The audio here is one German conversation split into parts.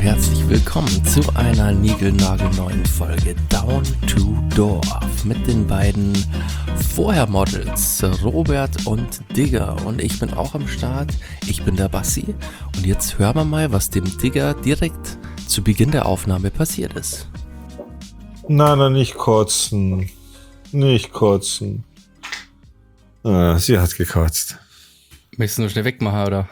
herzlich willkommen zu einer niegelnagelneuen Folge Down to Dorf mit den beiden Vorher-Models Robert und Digger. Und ich bin auch am Start, ich bin der Bassi. Und jetzt hören wir mal, was dem Digger direkt zu Beginn der Aufnahme passiert ist. Nein, nicht kotzen. Nicht kotzen. Ah, sie hat gekotzt. Möchtest du nur schnell wegmachen, oder?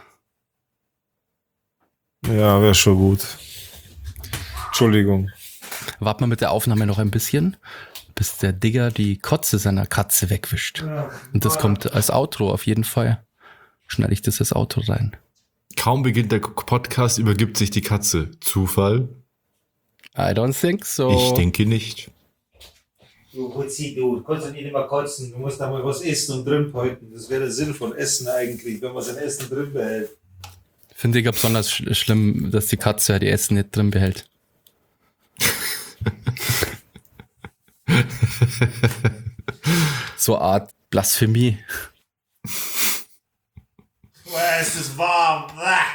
Ja, wäre schon gut. Entschuldigung. Warten wir mit der Aufnahme noch ein bisschen, bis der Digger die Kotze seiner Katze wegwischt. Und das kommt als Outro auf jeden Fall. Schneide ich das als Outro rein. Kaum beginnt der Podcast, übergibt sich die Katze. Zufall? I don't think so. Ich denke nicht. Du Hutzi, du kannst doch nicht immer kotzen. Du musst da mal was essen und drin halten. Das wäre der Sinn von Essen eigentlich, wenn man sein Essen drin behält. Finde ich ja besonders schlimm, dass die Katze die Essen nicht drin behält. So Art Blasphemie. Es ist warm.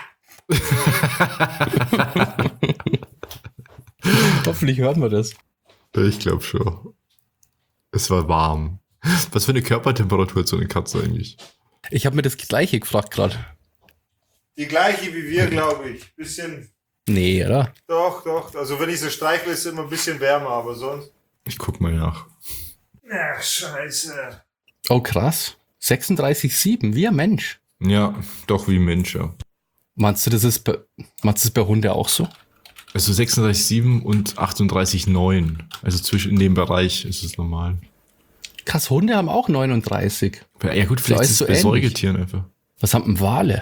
Hoffentlich hören wir das. Ich glaube schon. Es war warm. Was für eine Körpertemperatur hat so eine Katze eigentlich? Ich habe mir das gleiche gefragt gerade. Die gleiche wie wir, glaube ich. Bisschen. Nee, oder? Doch. Also wenn ich so streichle, ist es immer ein bisschen wärmer, aber sonst. Ich guck mal nach. Ach, scheiße. Oh, krass. 36,7, wie ein Mensch. Ja, doch wie ein Mensch, ja. Meinst du, das ist bei Hunde auch so? Also 36,7 und 38,9. Also zwischen in dem Bereich ist es normal. Krass, Hunde haben auch 39. Ja gut, vielleicht ist es bei Säugetieren einfach. Was haben denn Wale?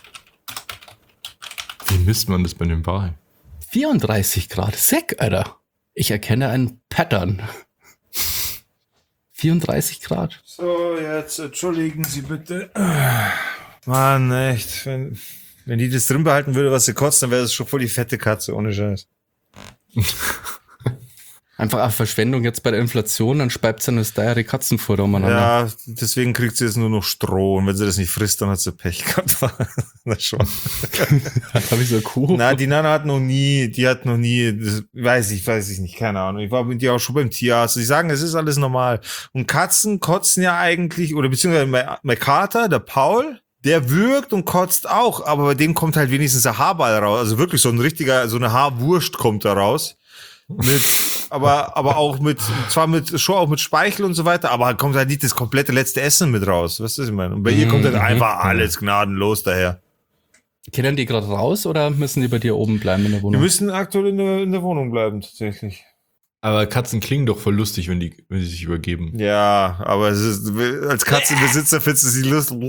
Wie misst man das bei den Walen? 34 Grad. Sick, Alter. Ich erkenne ein Pattern. 34 Grad. So, jetzt entschuldigen Sie bitte. Mann, echt. Wenn die das drin behalten würde, was sie kotzt, dann wäre das schon voll die fette Katze, ohne Scheiß. Einfach eine Verschwendung jetzt bei der Inflation, dann speibt sie eine steiere Katzenfutter umeinander. Ja, deswegen kriegt sie jetzt nur noch Stroh. Und wenn sie das nicht frisst, dann hat sie Pech gehabt. Das schon. Habe ich so eine Kuh? Na, die Nana hat noch nie, das, weiß ich nicht, keine Ahnung. Ich war mit ihr auch schon beim Tierarzt. Sie sagen, es ist alles normal. Und Katzen kotzen ja eigentlich, oder beziehungsweise mein Kater, der Paul, der würgt und kotzt auch, aber bei dem kommt halt wenigstens ein Haarball raus. Also wirklich so eine Haarwurst kommt da raus. Aber auch schon auch mit Speichel und so weiter, aber kommt halt nicht das komplette letzte Essen mit raus. Weißt du, was ich meine? Und bei ihr kommt halt einfach alles gnadenlos daher. Kennen die gerade raus oder müssen die bei dir oben bleiben in der Wohnung? Die müssen aktuell in der Wohnung bleiben, tatsächlich. Aber Katzen klingen doch voll lustig, wenn sie sich übergeben. Ja, aber es ist, als Katzenbesitzer findest du sie lustig.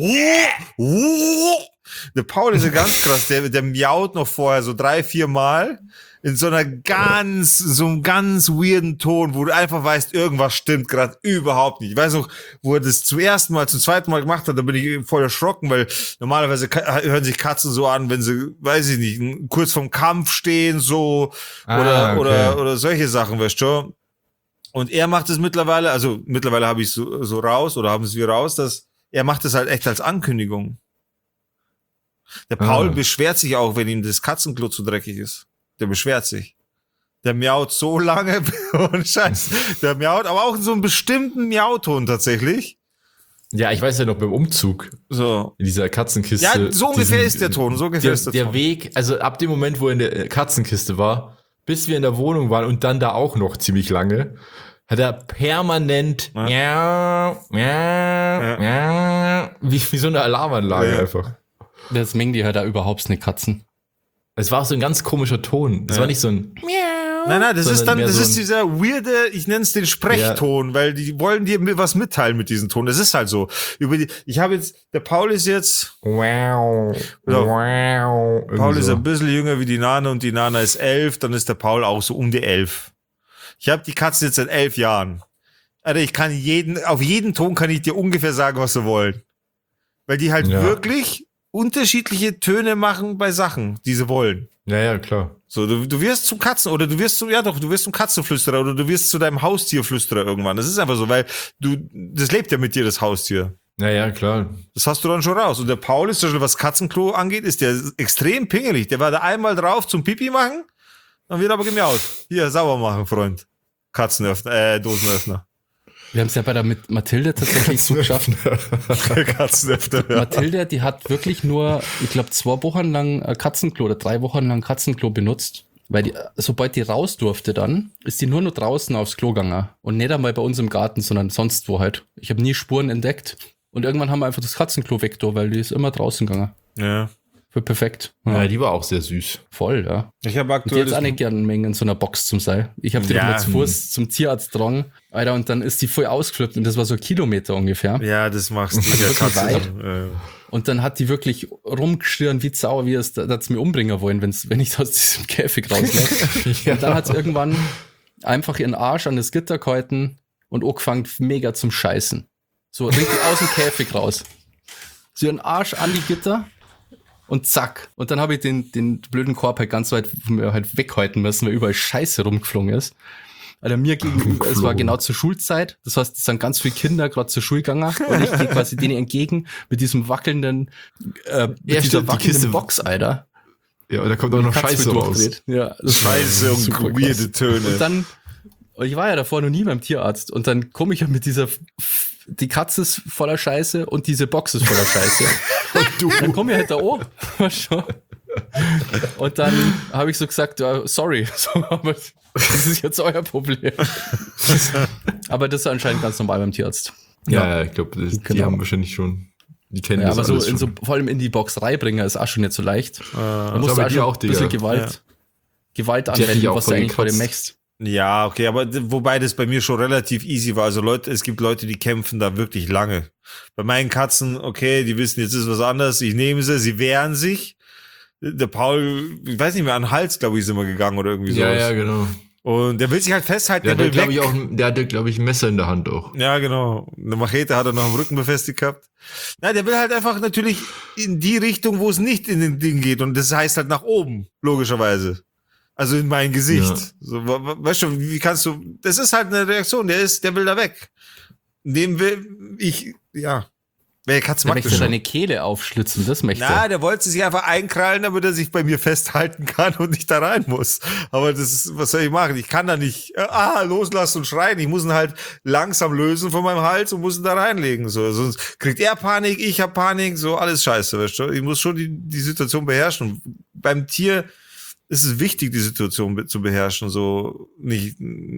Der Paul ist ja ganz krass, der miaut noch vorher so 3-4 Mal in so einem ganz weirden Ton, wo du einfach weißt, irgendwas stimmt gerade überhaupt nicht. Ich weiß noch, wo er das zum zweiten Mal gemacht hat, da bin ich voll erschrocken, weil normalerweise hören sich Katzen so an, wenn sie, weiß ich nicht, kurz vorm Kampf stehen, so, oder solche Sachen, weißt du. Und er macht es mittlerweile habe ich so raus, oder haben es wir raus, dass er macht es halt echt als Ankündigung. Der Paul beschwert sich auch, wenn ihm das Katzenklo zu dreckig ist. Der beschwert sich. Der miaut so lange und Scheiß. Der miaut, aber auch in so einem bestimmten Miauton tatsächlich. Ja, ich weiß ja noch beim Umzug. So. In dieser Katzenkiste. Ja, so ungefähr ist der Ton. Der Weg, also ab dem Moment, wo er in der Katzenkiste war, bis wir in der Wohnung waren und dann da auch noch ziemlich lange, hat er permanent wie so eine Alarmanlage einfach. Das mengen die halt da überhaupt nicht Katzen. Es war auch so ein ganz komischer Ton. Das war nicht so ein Nein, das ist so dieser weirde, ich nenne es den Sprechton, weil die wollen dir was mitteilen mit diesem Ton. Das ist halt so. Der Paul ist jetzt, Paul ist ein bisschen jünger wie die Nana und die Nana ist 11, dann ist der Paul auch so um die 11. Ich habe die Katze jetzt seit 11 Jahren. Alter, auf jeden Ton kann ich dir ungefähr sagen, was sie wollen. Weil die halt wirklich unterschiedliche Töne machen bei Sachen, die sie wollen. Ja, klar. So, du wirst zum Katzen, oder du wirst zum Katzenflüsterer, oder du wirst zu deinem Haustierflüsterer irgendwann. Das ist einfach so, weil das lebt ja mit dir, das Haustier. Naja, klar. Das hast du dann schon raus. Und der Paul ist, was Katzenklo angeht, ist der extrem pingelig. Der war da einmal drauf zum Pipi machen, dann wird aber gemiaut. Hier, sauber machen, Freund. Dosenöffner. Wir haben es ja bei der Mathilde tatsächlich so geschafft. Katzenöffner, ja. Mathilde, die hat wirklich nur, ich glaube, 2 Wochen lang Katzenklo oder 3 Wochen lang Katzenklo benutzt. Weil die, sobald die raus durfte dann, ist die nur noch draußen aufs Klo gegangen. Und nicht einmal bei uns im Garten, sondern sonst wo halt. Ich habe nie Spuren entdeckt. Und irgendwann haben wir einfach das Katzenklo weg, weil die ist immer draußen gegangen. Ja. Für perfekt. Ja, die war auch sehr süß. Voll, ja. Ich habe Und die aktuell jetzt auch nicht gerne Mengen in so einer Box zum Seil. Ich habe die doch mal zu Fuß zum Tierarzt getragen, Alter, und dann ist die voll ausgeflippt und das war so 1 Kilometer ungefähr. Ja, das machst du. Also wirklich weit. Ja. Und dann hat die wirklich rumgeschrien wie Sau, wie es, da hat's mir umbringen wollen, wenn ich aus diesem Käfig rauslasse. Ja. Und dann hat's irgendwann einfach ihren Arsch an das Gitter gehalten und angefangen mega zum Scheißen. So richtig aus dem Käfig raus. So ihren Arsch an die Gitter und zack. Und dann habe ich den blöden Korb halt ganz weit von mir halt weghalten müssen, weil überall Scheiße rumgeflogen ist. Also mir gegenüber, es war genau zur Schulzeit. Das heißt, es sind ganz viele Kinder gerade zur Schule gegangen und ich gehe quasi denen entgegen mit diesem wackelnden, dieser wackelnden Box, Alter. Ja, und da kommt auch noch Scheiße raus. Ja, das Scheiße und weirde Töne. Und dann, ich war ja davor noch nie beim Tierarzt und dann komme ich ja mit dieser, die Katze ist voller Scheiße und diese Box ist voller Scheiße. Und dann komme ich halt da oben. Und dann habe ich so gesagt, ja, sorry, so, aber das ist jetzt euer Problem. Aber das ist anscheinend ganz normal beim Tierarzt. Ja, ich glaube, die haben wahrscheinlich schon, die kennen Ja, das aber alles so, schon. vor allem in die Box reinbringen ist auch schon nicht so leicht. Da musst aber du die auch auch, ein bisschen Digga. Gewalt Die hat anwenden, dich auch was du voll eigentlich vor dem gekratzt. machst. Ja, okay, aber wobei das bei mir schon relativ easy war. Also Leute, es gibt Leute, die kämpfen da wirklich lange. Bei meinen Katzen, okay, die wissen, jetzt ist was anderes, ich nehme sie wehren sich. Der Paul, ich weiß nicht mehr, an den Hals, glaube ich, ist immer gegangen oder irgendwie so. Ja, genau. Und der will sich halt festhalten, Der will weg. hatte, glaube ich, ein Messer in der Hand auch. Ja, genau. Eine Machete hat er noch am Rücken befestigt gehabt. Na, der will halt einfach natürlich in die Richtung, wo es nicht in den Ding geht. Und das heißt halt nach oben, logischerweise. Also in mein Gesicht. Ja. So, weißt du, wie kannst du, das ist halt eine Reaktion, der will da weg. Dem will ich, ja. Welche Katze Der mag das möchte schon? deine Kehle aufschlitzen, das möchte Na, er. der wollte sich einfach einkrallen, damit er sich bei mir festhalten kann und nicht da rein muss. Aber das ist, was soll ich machen? Ich kann da nicht, loslassen und schreien. Ich muss ihn halt langsam lösen von meinem Hals und muss ihn da reinlegen. So, sonst kriegt er Panik, ich hab Panik, so alles scheiße, weißt du? Ich muss schon die Situation beherrschen. Beim Tier ist es wichtig, die Situation zu beherrschen, so nicht,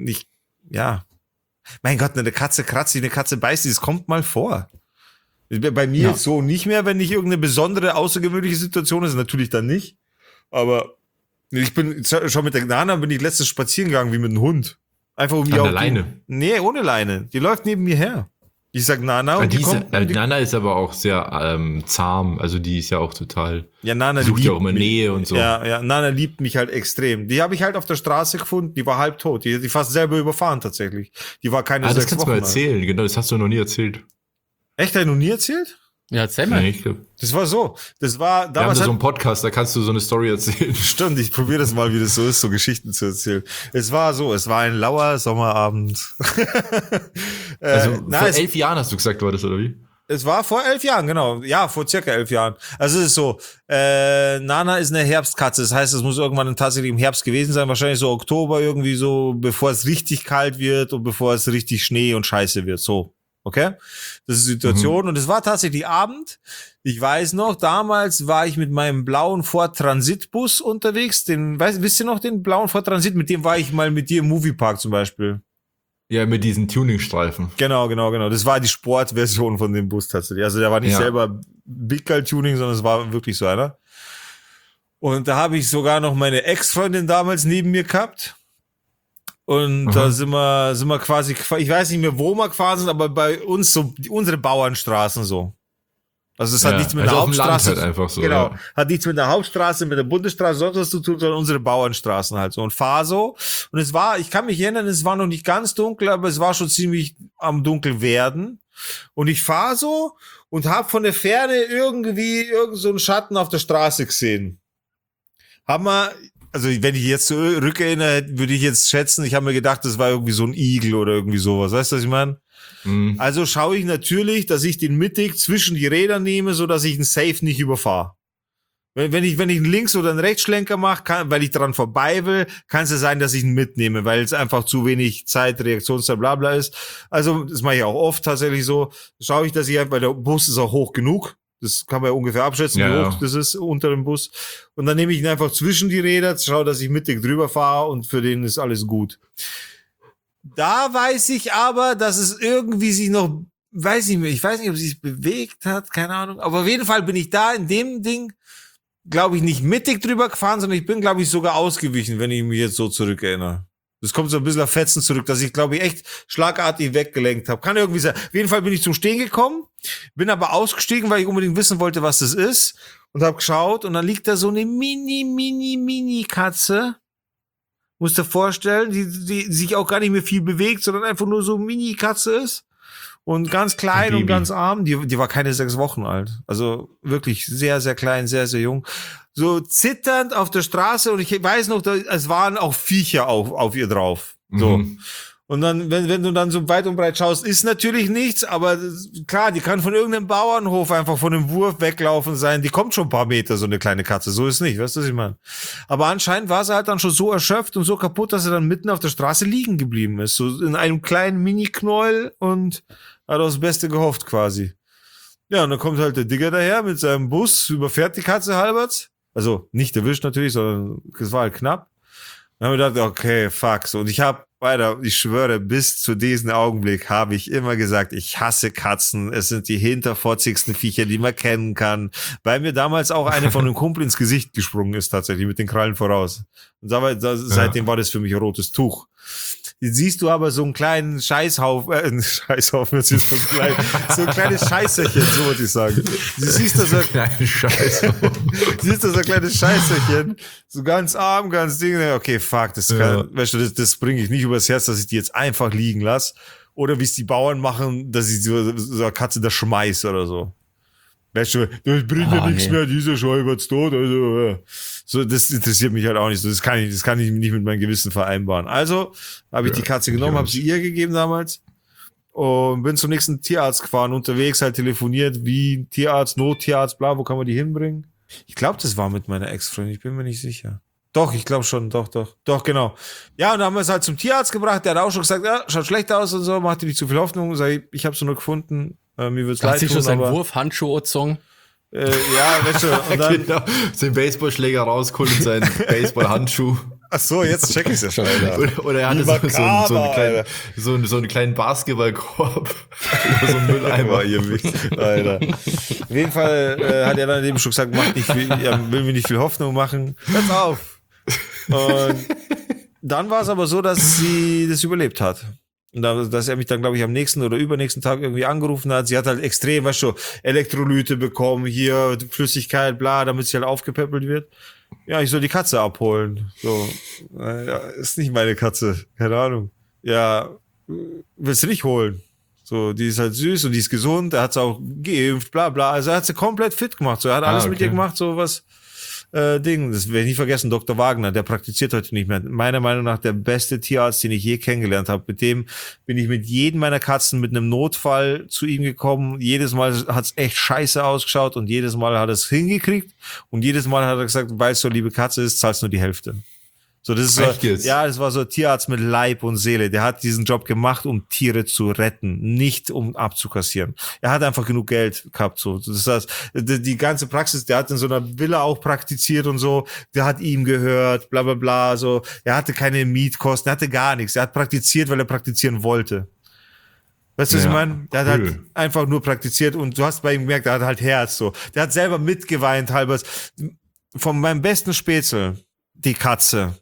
ja. Mein Gott, eine Katze kratzt sich, eine Katze beißt sich, das kommt mal vor. Bei mir jetzt so nicht mehr, wenn nicht irgendeine besondere, außergewöhnliche Situation ist, natürlich dann nicht. Aber ich bin schon mit der Nana bin ich letztens spazieren gegangen wie mit einem Hund. Einfach um An der Leine? Nee, ohne Leine. Die läuft neben mir her. Ich sag Nana und die kommt. Nana ist aber auch sehr zahm, also die ist ja auch total, Ja, Nana sucht liebt ja auch immer mich. Nähe und so. Ja, Nana liebt mich halt extrem. Die habe ich halt auf der Straße gefunden, die war halb tot. Die fast selber überfahren tatsächlich. Die war keine 6 das kannst du Wochen mal alt. erzählen, genau, das hast du noch nie erzählt. Echt, hast du noch nie erzählt? Ja, erzähl mal. Nee, ich glaub, Das war so. Das war wir haben damals. da so einen Podcast, da kannst du so eine Story erzählen. Stimmt, ich probiere das mal, wie das so ist, so Geschichten zu erzählen. Es war so, es war ein lauer Sommerabend. Also na, vor es, 11 Jahren hast du gesagt, war das, oder wie? es war vor 11 Jahren, genau. Ja, vor circa 11 Jahren. Also es ist so, Nana ist eine Herbstkatze. Das heißt, es muss irgendwann tatsächlich im Herbst gewesen sein. Wahrscheinlich so Oktober irgendwie so, bevor es richtig kalt wird und bevor es richtig Schnee und Scheiße wird. So. Okay? Das ist die Situation. Und es war tatsächlich Abend. Ich weiß noch, damals war ich mit meinem blauen Ford Transitbus unterwegs. Wisst ihr noch den blauen Ford Transit? Mit dem war ich mal mit dir im Moviepark zum Beispiel. Ja, mit diesen Tuningstreifen. Genau. Das war die Sportversion von dem Bus tatsächlich. Also der war nicht selber Big Girl Tuning, sondern es war wirklich so einer. Und da habe ich sogar noch meine Ex-Freundin damals neben mir gehabt. Und da sind wir quasi, ich weiß nicht mehr, wo wir gefahren sind, aber bei uns so, unsere Bauernstraßen so. Also es hat nichts mit der auf dem Land Hauptstraße. halt einfach so. Genau. Ja. Hat nichts mit der Hauptstraße, mit der Bundesstraße, sonst was zu tun, sondern unsere Bauernstraßen halt so. Und fahr so. Und es war, ich kann mich erinnern, es war noch nicht ganz dunkel, aber es war schon ziemlich am dunkel werden. Und ich fahr so und hab von der Ferne irgendwie irgend so einen Schatten auf der Straße gesehen. Also wenn ich jetzt zurückerinnere, würde ich jetzt schätzen, ich habe mir gedacht, das war irgendwie so ein Igel oder irgendwie sowas. Weißt du, was ich meine? Also schaue ich natürlich, dass ich den mittig zwischen die Räder nehme, so dass ich einen Safe nicht überfahre. Wenn ich einen Links- oder einen Rechtsschlenker mache, weil ich dran vorbei will, kann es ja sein, dass ich ihn mitnehme, weil es einfach zu wenig Zeit, Reaktionszeit, bla bla ist. Also das mache ich auch oft tatsächlich so. Schaue ich, dass ich weil der Bus ist auch hoch genug. Das kann man ja ungefähr abschätzen, wie hoch das ist unter dem Bus. Und dann nehme ich ihn einfach zwischen die Räder, schaue, dass ich mittig drüber fahre und für den ist alles gut. Da weiß ich aber, dass es irgendwie sich noch, ich weiß nicht, ob es sich bewegt hat, keine Ahnung. Aber auf jeden Fall bin ich da in dem Ding, glaube ich, nicht mittig drüber gefahren, sondern ich bin, glaube ich, sogar ausgewichen, wenn ich mich jetzt so zurückerinnere. Das kommt so ein bisschen auf Fetzen zurück, dass ich, glaube ich, echt schlagartig weggelenkt habe. Kann irgendwie sein. Auf jeden Fall bin ich zum Stehen gekommen, bin aber ausgestiegen, weil ich unbedingt wissen wollte, was das ist. Und habe geschaut und dann liegt da so eine mini Katze. Musst dir vorstellen, die sich auch gar nicht mehr viel bewegt, sondern einfach nur so Mini-Katze ist. Und ganz klein und ganz arm. Die war keine 6 Wochen alt. Also wirklich sehr, sehr klein, sehr, sehr jung. So zitternd auf der Straße. Und ich weiß noch, es waren auch Viecher auf ihr drauf. So. Und dann, wenn du dann so weit und breit schaust, ist natürlich nichts, aber klar, die kann von irgendeinem Bauernhof einfach von einem Wurf weglaufen sein. Die kommt schon ein paar Meter, so eine kleine Katze. So ist nicht, weißt du, was ich meine? Aber anscheinend war sie halt dann schon so erschöpft und so kaputt, dass sie dann mitten auf der Straße liegen geblieben ist. So in einem kleinen Mini-Knäuel und hat aufs Beste gehofft quasi. Ja, und dann kommt halt der Digger daher mit seinem Bus, überfährt die Katze halberts. Also nicht erwischt natürlich, sondern es war halt knapp. Dann haben wir gedacht, okay, fuck. So, und ich schwöre, bis zu diesem Augenblick habe ich immer gesagt, ich hasse Katzen. Es sind die hinterfotzigsten Viecher, die man kennen kann. Weil mir damals auch eine von einem Kumpel ins Gesicht gesprungen ist, tatsächlich, mit den Krallen voraus. Und seitdem war das für mich ein rotes Tuch. Jetzt siehst du aber so einen kleinen Scheißhaufen, so ein kleines Scheißerchen, so würde ich sagen. Du siehst da so ein kleines Scheißerchen, so ganz arm, ganz ding. Okay, fuck, weißt du, das bringe ich nicht übers Herz, dass ich die jetzt einfach liegen lasse. Oder wie es die Bauern machen, dass ich so eine Katze da schmeiß oder so. Weißt du, das bringt ja nichts mehr, dieser Schäubert's tot, also, ja. So, das interessiert mich halt auch nicht so, das kann ich nicht mit meinem Gewissen vereinbaren. Also, habe ich die Katze genommen, habe sie ihr gegeben damals und bin zum nächsten Tierarzt gefahren, unterwegs halt telefoniert, wie Tierarzt, Nottierarzt, bla, wo kann man die hinbringen? Ich glaube, das war mit meiner Ex-Freundin, ich bin mir nicht sicher. Doch, ich glaube schon, doch, genau. Ja, und dann haben wir es halt zum Tierarzt gebracht, der hat auch schon gesagt, ja, schaut schlecht aus und so, machte nicht zu viel Hoffnung, sag ich habe es nur gefunden, mir wird's leid tun, schon seinen Wurfhandschuh gezogen. Ja, weißt du, und dann genau, den Baseballschläger rausgeholt und seinen Baseballhandschuh. Ach so, jetzt check ich's ja schon, Alter. Oder er hatte so einen kleinen Basketballkorb oder so einen Mülleimer. Alter. Auf jeden Fall hat er dann eben schon gesagt, will mir nicht viel Hoffnung machen. Hör's auf. Und dann war es aber so, dass sie das überlebt hat. Und dass er mich dann, glaube ich, am nächsten oder übernächsten Tag irgendwie angerufen hat. Sie hat halt extrem, weißt du, Elektrolyte bekommen, hier Flüssigkeit, bla, damit sie halt aufgepäppelt wird. Ja, ich soll die Katze abholen. So, ja, ist nicht meine Katze, keine Ahnung. Ja, willst du nicht holen? So, die ist halt süß und die ist gesund, er hat sie auch geimpft, bla bla. Also er hat sie komplett fit gemacht. So, er hat alles mit ihr gemacht, so was. Das werde ich nie vergessen, Dr. Wagner, der praktiziert heute nicht mehr. Meiner Meinung nach der beste Tierarzt, den ich je kennengelernt habe. Mit dem bin ich mit jedem meiner Katzen mit einem Notfall zu ihm gekommen. Jedes Mal hat's echt scheiße ausgeschaut und jedes Mal hat es hingekriegt und jedes Mal hat er gesagt, weil es so liebe Katze ist, zahlst nur die Hälfte. So, das ist so, ja, das war so ein Tierarzt mit Leib und Seele. Der hat diesen Job gemacht, um Tiere zu retten, nicht um abzukassieren. Er hat einfach genug Geld gehabt, so. Das heißt, die ganze Praxis, der hat in so einer Villa auch praktiziert und so. Der hat ihm gehört, bla, bla, bla, so. Er hatte keine Mietkosten, er hatte gar nichts. Er hat praktiziert, weil er praktizieren wollte. Weißt du, was ich meine? Der hat halt einfach nur praktiziert und du hast bei ihm gemerkt, der hat halt Herz, so. Der hat selber mitgeweint, halbers. Von meinem besten Spätzle, die Katze.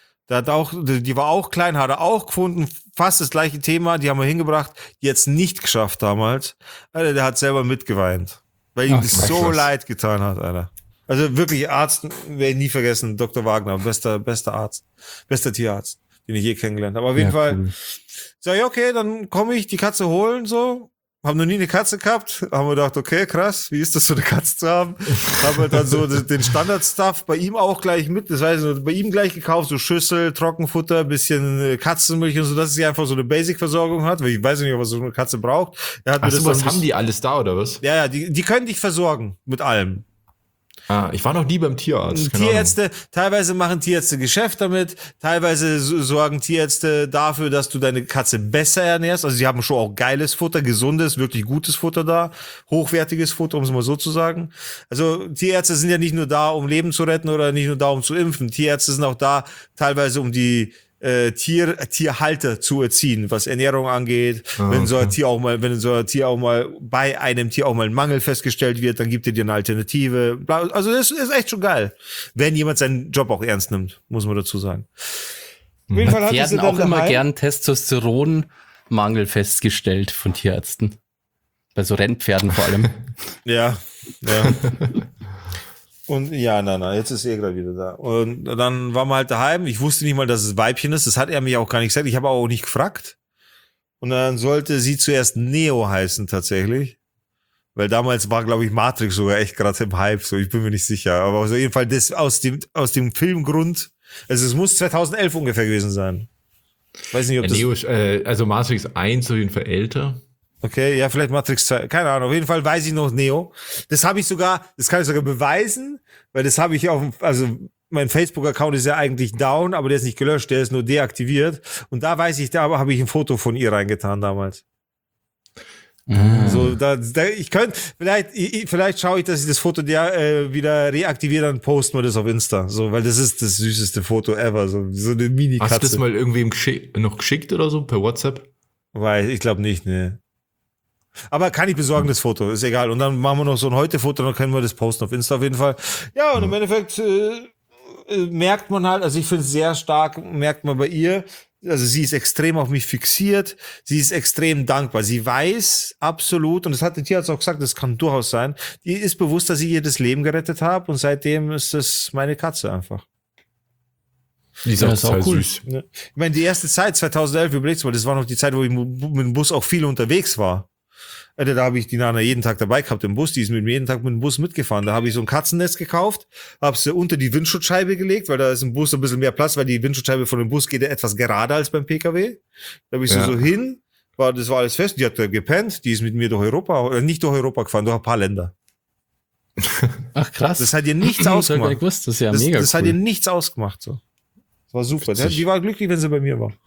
Die war auch klein, hat er auch gefunden, fast das gleiche Thema, die haben wir hingebracht, die jetzt nicht geschafft damals. Alter, der hat selber mitgeweint, weil ihm das so leid getan hat, Alter. Also wirklich Arzt, werde ich nie vergessen, Dr. Wagner, bester Arzt, bester Tierarzt, den ich je kennengelernt habe. Aber auf jeden Fall, sag ich, okay, dann komme ich die Katze holen, so. haben noch nie eine Katze gehabt, haben wir gedacht, okay, krass, wie ist das, so eine Katze zu haben? Haben wir dann so den Standard-Stuff bei ihm auch gleich mit, das heißt, bei ihm gleich gekauft, so Schüssel, Trockenfutter, bisschen Katzenmilch und so, dass sie einfach so eine Basic-Versorgung hat, weil ich weiß nicht, was so eine Katze braucht. Was haben die alles da, oder was? Ja, die können dich versorgen mit allem. Ich war noch nie beim Tierarzt. Tierärzte, teilweise machen Tierärzte Geschäft damit, teilweise sorgen Tierärzte dafür, dass du deine Katze besser ernährst. Also sie haben schon auch geiles Futter, gesundes, wirklich gutes Futter da, hochwertiges Futter, um es mal so zu sagen. Also Tierärzte sind ja nicht nur da, um Leben zu retten oder nicht nur da, um zu impfen. Tierärzte sind auch da, teilweise um die Tierhalter zu erziehen, was Ernährung angeht. Wenn so ein Tier auch mal bei einem Tier auch mal ein Mangel festgestellt wird, dann gibt er dir eine Alternative. Also das ist echt schon geil, wenn jemand seinen Job auch ernst nimmt, muss man dazu sagen. Auf jeden Fall werden auch immer gern Testosteronmangel festgestellt von Tierärzten. Bei so Rennpferden vor allem. Ja. Und ja, jetzt ist er gerade wieder da. Und dann waren wir halt daheim. Ich wusste nicht mal, dass es Weibchen ist. Das hat er mir auch gar nicht gesagt. Ich habe auch nicht gefragt. Und dann sollte sie zuerst Neo heißen tatsächlich. Weil damals war, glaube ich, Matrix sogar echt gerade im Hype. So, ich bin mir nicht sicher. Aber auf jeden Fall das aus dem Filmgrund. Also es muss 2011 ungefähr gewesen sein. Weiß nicht, ob das... Neo, also Matrix 1 auf jeden Fall älter. Okay, ja, vielleicht Matrix 2, keine Ahnung, auf jeden Fall weiß ich noch Neo. Das kann ich sogar beweisen, weil das habe ich mein Facebook-Account ist ja eigentlich down, aber der ist nicht gelöscht, der ist nur deaktiviert. Und da weiß ich, da habe ich ein Foto von ihr reingetan damals. So, ich könnte, vielleicht schaue ich, dass ich das Foto wieder reaktiviere, dann posten wir das auf Insta. So, weil das ist das süßeste Foto ever, so eine Mini-Katze. Hast du das mal irgendwem noch geschickt oder so, per WhatsApp? Weil, ich glaube nicht, ne. Aber kann ich besorgen, das Foto, ist egal. Und dann machen wir noch so ein Heute-Foto, dann können wir das posten auf Insta auf jeden Fall. Ja, und im Endeffekt merkt man halt, also ich finde es sehr stark, merkt man bei ihr, also sie ist extrem auf mich fixiert, sie ist extrem dankbar. Sie weiß absolut, und das hat der Tierarzt auch gesagt, das kann durchaus sein, die ist bewusst, dass ich ihr das Leben gerettet habe und seitdem ist das meine Katze einfach. Die ist auch cool. Süß. Ich meine, die erste Zeit, 2011, überlegst du mal, das war noch die Zeit, wo ich mit dem Bus auch viel unterwegs war. Da habe ich die Nana jeden Tag dabei gehabt im Bus, die ist mit mir jeden Tag mit dem Bus mitgefahren. Da habe ich so ein Katzennest gekauft, habe sie unter die Windschutzscheibe gelegt, weil da ist im Bus ein bisschen mehr Platz, weil die Windschutzscheibe von dem Bus geht ja etwas gerader als beim PKW. Da habe ich sie so hin, das war alles fest, die hat da gepennt, die ist mit mir durch Europa, oder nicht durch Europa gefahren, durch ein paar Länder. Ach krass. Das hat ihr nichts ausgemacht. Das ist ja mega das hat ihr nichts ausgemacht, so. Das war super. Die war glücklich, wenn sie bei mir war.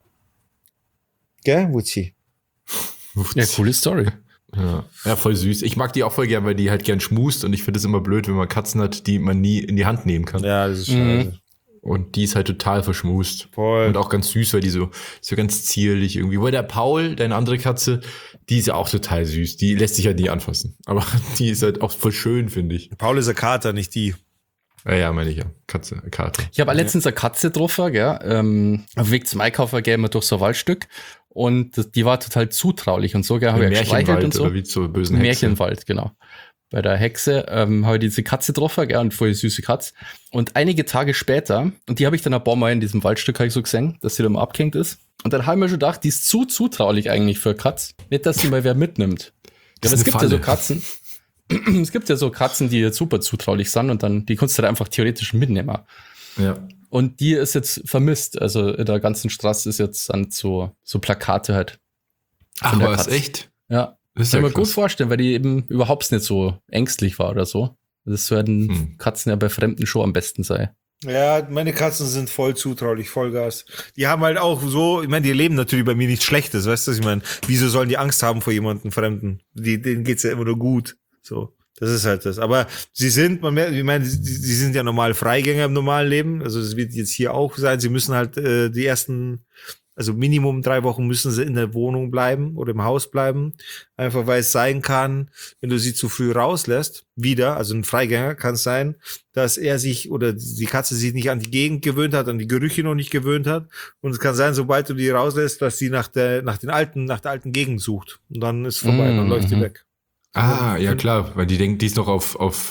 Gell, Wuzi? Ja, coole Story. Ja, voll süß. Ich mag die auch voll gern, weil die halt gern schmust und ich finde es immer blöd, wenn man Katzen hat, die man nie in die Hand nehmen kann. Ja, das ist scheiße. Und die ist halt total verschmust. Voll. Und auch ganz süß, weil die so ganz zierlich irgendwie. Weil der Paul, deine andere Katze, die ist ja auch total süß. Die lässt sich halt nie anfassen. Aber die ist halt auch voll schön, finde ich. Paul ist ein Kater, nicht die. Ja, meine ich ja. Kater. Ich habe letztens eine Katze getroffen, gell? Auf dem Weg zum Einkaufen gehen wir durch so ein Waldstück und die war total zutraulich und so, gell? Habe ich gestreichelt und so. Oder wie zur bösen Hexe. Märchenwald, genau. Bei der Hexe habe ich diese Katze getroffen, gell? Und voll süße Katze. Und einige Tage später, und die habe ich dann ein paar Mal in diesem Waldstück halt so gesehen, dass sie da mal abgehängt ist. Und dann habe ich mir schon gedacht, die ist zu zutraulich eigentlich für eine Katze. Nicht, dass sie mal wer mitnimmt. Ja, aber es gibt ja so Katzen. Es gibt ja so Katzen, die jetzt super zutraulich sind und dann, die kannst du da einfach theoretisch mitnehmen. Ja. Und die ist jetzt vermisst. Also in der ganzen Straße ist jetzt dann so Plakate halt. Ach, war es echt? Ja. Das kann man gut vorstellen, weil die eben überhaupt nicht so ängstlich war oder so. Das werden Katzen ja bei Fremden schon am besten sein. Ja, meine Katzen sind voll zutraulich, Vollgas. Die haben halt auch so, ich meine, die leben natürlich bei mir nichts Schlechtes, weißt du, was ich meine? Wieso sollen die Angst haben vor jemandem Fremden? Denen geht's ja immer nur gut. So, das ist halt das. Aber sie sind, sie sind ja normal Freigänger im normalen Leben. Also das wird jetzt hier auch sein. Sie müssen halt die ersten, also Minimum 3 Wochen müssen sie in der Wohnung bleiben oder im Haus bleiben. Einfach weil es sein kann, wenn du sie zu früh rauslässt, also ein Freigänger kann es sein, dass er sich oder die Katze sich nicht an die Gegend gewöhnt hat, an die Gerüche noch nicht gewöhnt hat. Und es kann sein, sobald du die rauslässt, dass sie nach der alten Gegend sucht. Und dann ist vorbei, dann läuft die weg. Ja klar, weil die denkt, die ist noch auf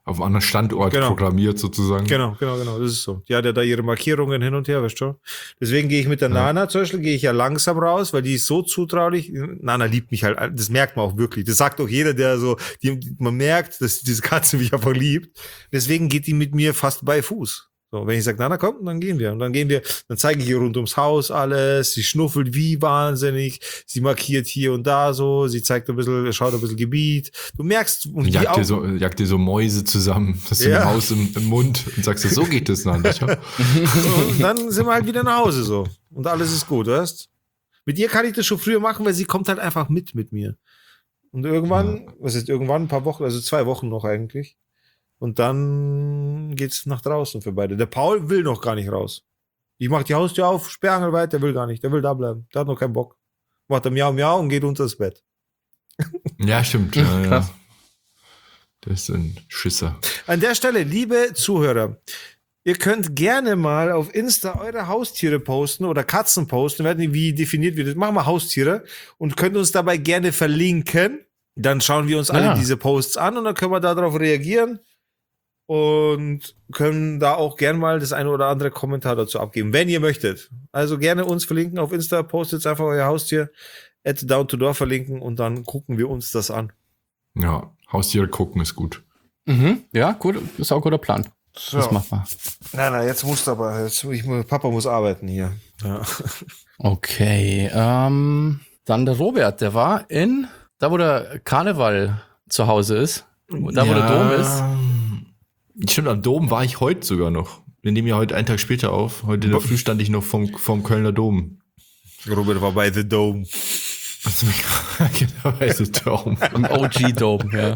auf einem anderen Standort Genau. programmiert sozusagen. Genau, das ist so. Die hat ja da ihre Markierungen hin und her, weißt du? Deswegen gehe ich mit der Nana zum Beispiel, gehe ich ja langsam raus, weil die ist so zutraulich. Nana liebt mich halt, das merkt man auch wirklich. Das sagt auch jeder, der so, man merkt, dass diese Katze mich einfach liebt. Deswegen geht die mit mir fast bei Fuß. So, wenn ich sage, Nana, komm, dann gehen wir. Und dann dann zeige ich ihr rund ums Haus alles. Sie schnuffelt wie wahnsinnig. Sie markiert hier und da so. Sie zeigt schaut ein bisschen Gebiet. Du merkst, und die auch. Jagt dir so Mäuse zusammen, hast du eine Maus im Mund und sagst, so geht das dann. Nicht? Und dann sind wir halt wieder nach Hause so. Und alles ist gut, weißt? Mit ihr kann ich das schon früher machen, weil sie kommt halt einfach mit mir. Und irgendwann, ein paar Wochen, also 2 Wochen noch eigentlich. Und dann geht's nach draußen für beide. Der Paul will noch gar nicht raus. Ich mach die Haustür auf, Sperrangel weit, der will gar nicht. Der will da bleiben. Der hat noch keinen Bock. Macht er Miau Miau und geht unter das Bett. Ja, stimmt. Ja. Krass. Das ist ein Schisser. An der Stelle, liebe Zuhörer, ihr könnt gerne mal auf Insta eure Haustiere posten oder Katzen posten. Wir werden nicht, wie definiert wird. Machen wir Haustiere und könnt uns dabei gerne verlinken. Dann schauen wir uns alle diese Posts an und dann können wir darauf reagieren. Und können da auch gern mal das eine oder andere Kommentar dazu abgeben, wenn ihr möchtet. Also gerne uns verlinken auf Insta, postet einfach euer Haustier, @down2door verlinken und dann gucken wir uns das an. Ja, Haustiere gucken ist gut. Ja, gut, ist auch ein guter Plan. So. Das machen wir. Nein, jetzt musst du aber, Papa muss arbeiten hier. Ja. Okay, dann der Robert, der war da wo der Karneval zu Hause ist, wo der Dom ist. Stimmt, am Dom war ich heute sogar noch. Wir nehmen ja heute einen Tag später auf. Heute in der Früh stand ich noch vom Kölner Dom. Robert war bei The Dome. Genau, bei The Dome. Im OG-Dom,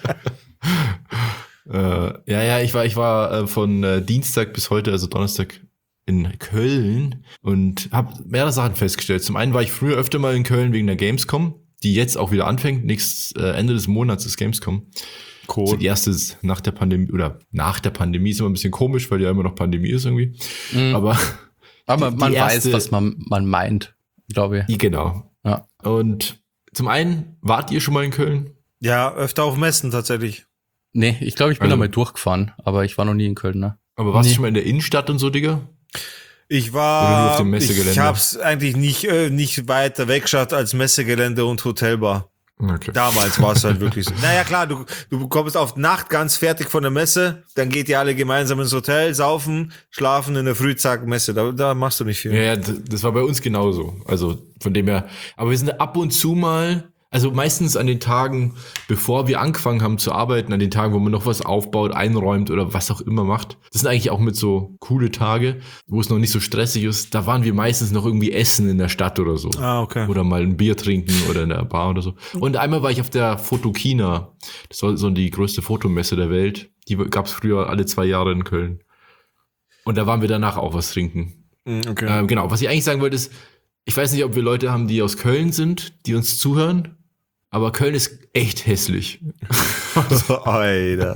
ja. Ich war von Dienstag bis heute, also Donnerstag, in Köln und habe mehrere Sachen festgestellt. Zum einen war ich früher öfter mal in Köln wegen der Gamescom, die jetzt auch wieder anfängt. Ende des Monats ist Gamescom. Cool. Also die erste ist nach der Pandemie, ist immer ein bisschen komisch, weil ja immer noch Pandemie ist irgendwie. Aber man weiß, was man meint, glaube ich. Genau. Ja. Und zum einen, wart ihr schon mal in Köln? Ja, öfter auf Messen tatsächlich. Nee, ich glaube, ich bin da mal durchgefahren, aber ich war noch nie in Köln, ne? Aber warst du schon mal in der Innenstadt und so, Digga? Ich Oder nur auf dem Messegelände? Ich hab's eigentlich nicht weiter weggeschaut als Messegelände und Hotelbar. Okay. Damals war es halt wirklich so. Naja, klar, du kommst auf Nacht ganz fertig von der Messe, dann geht ihr alle gemeinsam ins Hotel, saufen, schlafen, in der Früh, zack, Messe. Da machst du nicht viel. Ja, das war bei uns genauso. Also von dem her. Aber wir sind ab und zu mal, also meistens an den Tagen, bevor wir angefangen haben zu arbeiten, an den Tagen, wo man noch was aufbaut, einräumt oder was auch immer macht. Das sind eigentlich auch mit so coole Tage, wo es noch nicht so stressig ist. Da waren wir meistens noch irgendwie essen in der Stadt oder so. Ah, okay. Oder mal ein Bier trinken oder in der Bar oder so. Und einmal war ich auf der Photokina. Das war so die größte Fotomesse der Welt. Die gab es früher alle 2 Jahre in Köln. Und da waren wir danach auch was trinken. Okay. Genau, was ich eigentlich sagen wollte ist, ich weiß nicht, ob wir Leute haben, die aus Köln sind, die uns zuhören. Aber Köln ist echt hässlich. Alter.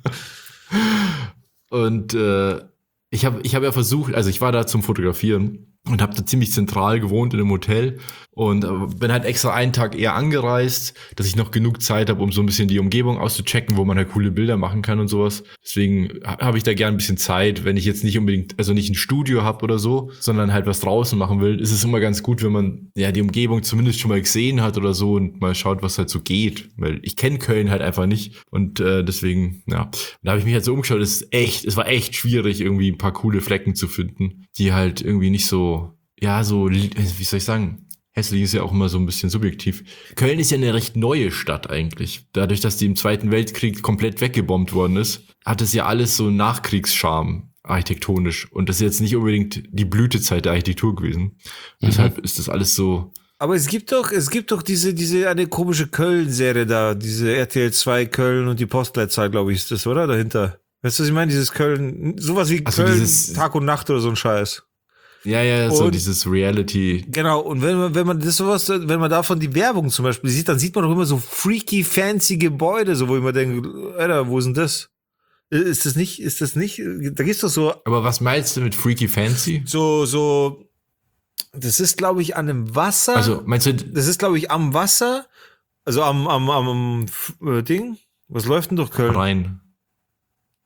Und ich hab ja versucht, also ich war da zum Fotografieren und habe da ziemlich zentral gewohnt in einem Hotel und bin halt extra einen Tag eher angereist, dass ich noch genug Zeit habe, um so ein bisschen die Umgebung auszuchecken, wo man halt coole Bilder machen kann und sowas. Deswegen habe ich da gern ein bisschen Zeit, wenn ich jetzt nicht unbedingt, also nicht ein Studio habe oder so, sondern halt was draußen machen will, ist es immer ganz gut, wenn man ja die Umgebung zumindest schon mal gesehen hat oder so und mal schaut, was halt so geht, weil ich kenne Köln halt einfach nicht und deswegen, ja, da habe ich mich halt so umgeschaut, es war echt schwierig, irgendwie ein paar coole Flecken zu finden, die halt irgendwie nicht so, ja, so, wie soll ich sagen, hässlich ist ja auch immer so ein bisschen subjektiv. Köln ist ja eine recht neue Stadt eigentlich. Dadurch, dass die im Zweiten Weltkrieg komplett weggebombt worden ist, hat es ja alles so Nachkriegscharme architektonisch. Und das ist jetzt nicht unbedingt die Blütezeit der Architektur gewesen. Deshalb ist das alles so. Aber es gibt doch diese eine komische Köln-Serie da, diese RTL 2 Köln und die Postleitzahl, glaube ich, ist das, oder? Dahinter. Weißt du, was ich meine? Dieses Köln, sowas wie also Köln, Tag und Nacht oder so ein Scheiß. Ja, so dieses Reality. Genau, und wenn man davon die Werbung zum Beispiel sieht, dann sieht man doch immer so freaky, fancy Gebäude, so wo ich mir denke, Alter, wo ist denn das? Ist das nicht, da gehst doch so. Aber was meinst du mit freaky fancy? So, das ist, glaube ich, an einem Wasser. Also, meinst du? Das ist, glaube ich, am Wasser, also am Ding. Was läuft denn durch Köln? Rhein.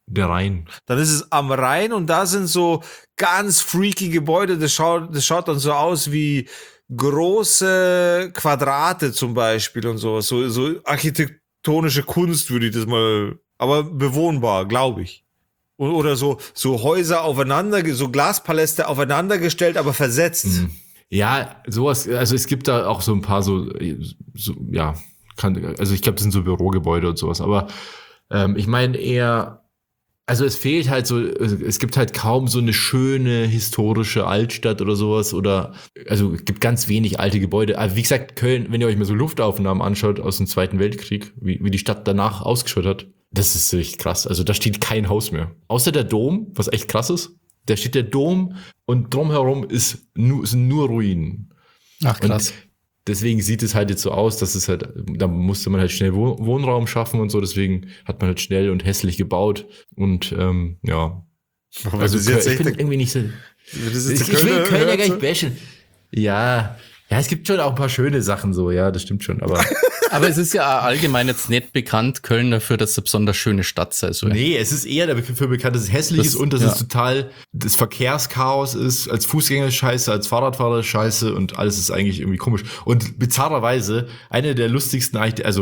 Der Rhein. Dann ist es am Rhein und da sind so ganz freaky Gebäude. Das schaut dann so aus wie große Quadrate zum Beispiel und sowas. So architektonische Kunst würde ich das mal, aber bewohnbar, glaube ich. Oder so Häuser aufeinander, so Glaspaläste aufeinander gestellt, aber versetzt. Ja, sowas, also es gibt da auch so ein paar also ich glaube, das sind so Bürogebäude und sowas, aber ich meine eher, also es fehlt halt so, es gibt halt kaum so eine schöne historische Altstadt oder sowas also es gibt ganz wenig alte Gebäude. Aber wie gesagt, Köln, wenn ihr euch mal so Luftaufnahmen anschaut aus dem Zweiten Weltkrieg, wie die Stadt danach ausgeschaut hat, das ist echt krass. Also da steht kein Haus mehr. Außer der Dom, was echt krass ist. Da steht der Dom und drumherum sind nur Ruinen. Ach, krass. Und deswegen sieht es halt jetzt so aus, dass es halt, da musste man halt schnell Wohnraum schaffen und so, deswegen hat man halt schnell und hässlich gebaut und ja. Also ich bin irgendwie nicht so. Ich will Köln ja gar nicht bashen. Ja, es gibt schon auch ein paar schöne Sachen so, ja, das stimmt schon, aber. Aber es ist ja allgemein jetzt nicht bekannt, Köln dafür, dass es eine besonders schöne Stadt sei. So. Nee, es ist eher dafür bekannt, dass es hässlich ist und dass es total das Verkehrschaos ist. Als Fußgänger ist scheiße, als Fahrradfahrer ist scheiße und alles ist eigentlich irgendwie komisch. Und bizarrerweise eine der lustigsten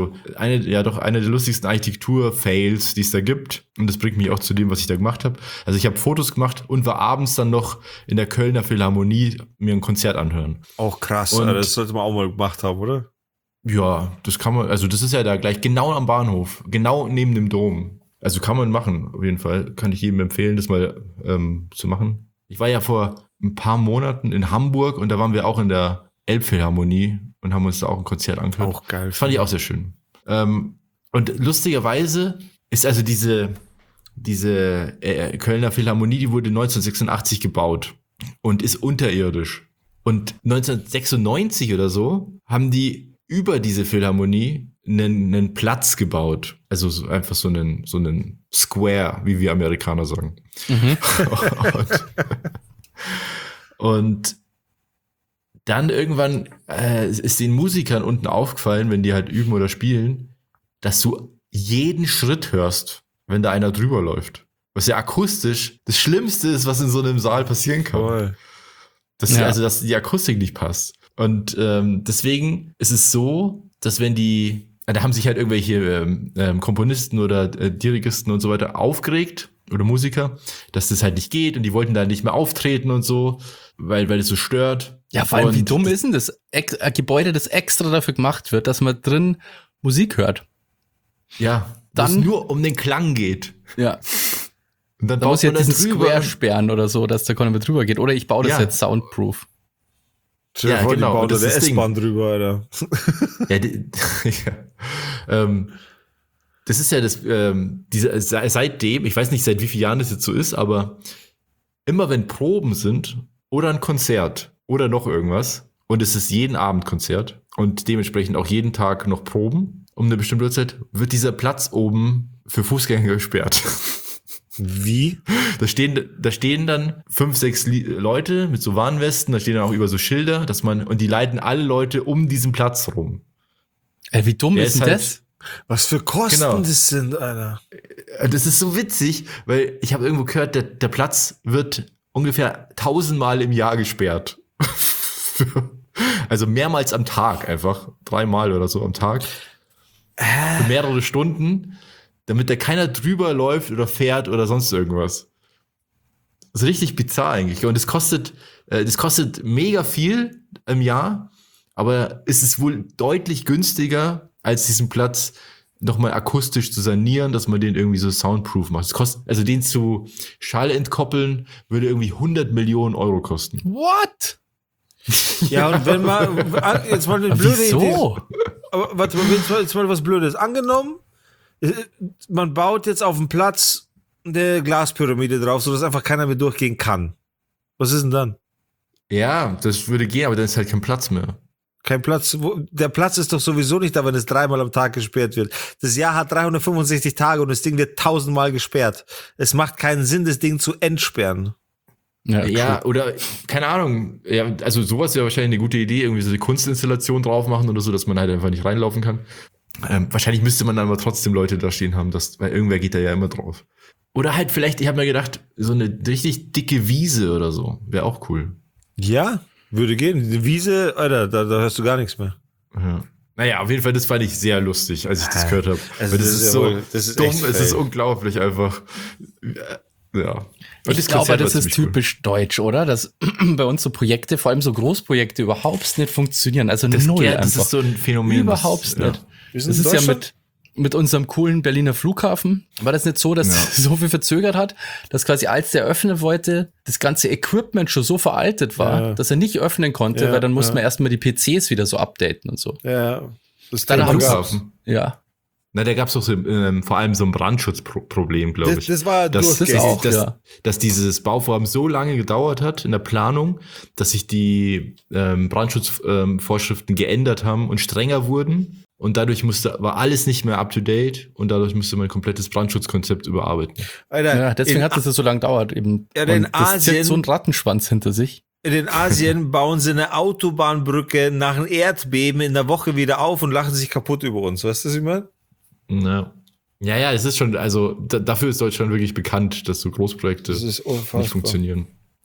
Architektur-Fails, die es da gibt. Und das bringt mich auch zu dem, was ich da gemacht habe. Also ich habe Fotos gemacht und war abends dann noch in der Kölner Philharmonie mir ein Konzert anhören. Auch krass, Und das sollte man auch mal gemacht haben, oder? Ja, das kann man, also das ist ja da gleich genau am Bahnhof, genau neben dem Dom. Also kann man machen, auf jeden Fall. Kann ich jedem empfehlen, das mal zu machen. Ich war ja vor ein paar Monaten in Hamburg und da waren wir auch in der Elbphilharmonie und haben uns da auch ein Konzert angehört. Auch geil. Das fand ich auch sehr schön. Und lustigerweise ist also diese Kölner Philharmonie, die wurde 1986 gebaut und ist unterirdisch. Und 1996 oder so haben die über diese Philharmonie einen Platz gebaut. Also einfach so einen Square, wie wir Amerikaner sagen. Mhm. Und dann irgendwann ist den Musikern unten aufgefallen, wenn die halt üben oder spielen, dass du jeden Schritt hörst, wenn da einer drüber läuft. Was ja akustisch das Schlimmste ist, was in so einem Saal passieren kann. Cool. Dass die Akustik nicht passt. Und deswegen ist es so, dass da haben sich halt irgendwelche Komponisten oder Dirigisten und so weiter aufgeregt oder Musiker, dass das halt nicht geht und die wollten da nicht mehr auftreten und so, weil es so stört. Ja, vor allem, wie dumm ist denn das? Ein Gebäude, das extra dafür gemacht wird, dass man drin Musik hört. Ja, dass es nur um den Klang geht. Ja. Und dann Da muss baut ich man jetzt da diesen drüber. Square sperren oder so, dass da keiner mehr drüber geht. Oder ich baue das jetzt soundproof. Stell dir Ja, vor, genau, die bauen da das der ist das Ding. S-Bahn drüber, Alter. Das ist ja seitdem, ich weiß nicht, seit wie vielen Jahren das jetzt so ist, aber immer wenn Proben sind oder ein Konzert oder noch irgendwas und es ist jeden Abend Konzert und dementsprechend auch jeden Tag noch Proben um eine bestimmte Uhrzeit, wird dieser Platz oben für Fußgänger gesperrt. Wie? Da stehen dann 5, 6 Leute mit so Warnwesten, da stehen dann auch über so Schilder, und die leiten alle Leute um diesen Platz rum. Wie dumm Der ist ist denn halt- das? Was für Kosten Genau. das sind, Alter. Das ist so witzig, weil ich habe irgendwo gehört, der Platz wird ungefähr 1000-mal im Jahr gesperrt. Also mehrmals am Tag einfach. 3-mal oder so am Tag. Für mehrere Stunden, damit da keiner drüber läuft oder fährt oder sonst irgendwas. Das ist richtig bizarr eigentlich. Und das kostet mega viel im Jahr, aber es ist wohl deutlich günstiger, als diesen Platz nochmal akustisch zu sanieren, dass man den irgendwie so soundproof macht. Also den zu Schall entkoppeln, würde irgendwie 100 Millionen Euro kosten. What? Ja, und wenn man, jetzt mal eine blöde Idee. Wieso? Aber warte mal, jetzt mal was Blödes. Angenommen, man baut jetzt auf dem Platz eine Glaspyramide drauf, sodass einfach keiner mehr durchgehen kann. Was ist denn dann? Ja, das würde gehen, aber dann ist halt kein Platz mehr. Kein Platz. Der Platz ist doch sowieso nicht da, wenn es 3-mal am Tag gesperrt wird. Das Jahr hat 365 Tage und das Ding wird 1000-mal gesperrt. Es macht keinen Sinn, das Ding zu entsperren. Ja, oder, keine Ahnung, also sowas wäre wahrscheinlich eine gute Idee, irgendwie so eine Kunstinstallation drauf machen oder so, dass man halt einfach nicht reinlaufen kann. Wahrscheinlich müsste man dann aber trotzdem Leute da stehen haben, weil irgendwer geht da ja immer drauf. Oder halt vielleicht, ich habe mir gedacht, so eine richtig dicke Wiese oder so, wäre auch cool. Ja, würde gehen. Die Wiese, Alter, da hörst du gar nichts mehr. Ja. Naja, auf jeden Fall, das fand ich sehr lustig, als ich das gehört habe. Also das ist so das ist dumm, echt es ist fail. unglaublich einfach. Ja. Und Ich glaube, Konzert war das ist ziemlich cool. typisch deutsch, oder? Dass bei uns so Projekte, vor allem so Großprojekte, überhaupt nicht funktionieren. Also null Das einfach. ist so ein Phänomen. Überhaupt das, nicht. Wir Das sind in ist ja Deutschland. mit unserem coolen Berliner Flughafen. War das nicht so, dass Ja. so viel verzögert hat, dass quasi als der öffnen wollte, das ganze Equipment schon so veraltet war, Ja. dass er nicht öffnen konnte, Ja, weil dann musste ja. man erstmal die PCs wieder so updaten und so. Ja, das Dann Thema haben gab's. Flughafen. Ja. Na, da gab es doch so, vor allem so ein Brandschutzproblem, glaube ich. Das war Das durchgängig. auch, ja. dass dieses Bauvorhaben so lange gedauert hat in der Planung, dass sich die Brandschutzvorschriften geändert haben und strenger wurden. Und dadurch war alles nicht mehr up to date und dadurch musste man ein komplettes Brandschutzkonzept überarbeiten. Alter, Ja, deswegen in, hat es so lange gedauert eben. Ja, in Und das zieht Asien- so einen Rattenschwanz hinter sich. in Asien bauen sie eine Autobahnbrücke nach einem Erdbeben in der Woche wieder auf und lachen sich kaputt über uns. Weißt du, was ich meine? Ja, es ist schon, also dafür ist Deutschland wirklich bekannt, dass so Großprojekte Das ist unfassbar. nicht funktionieren.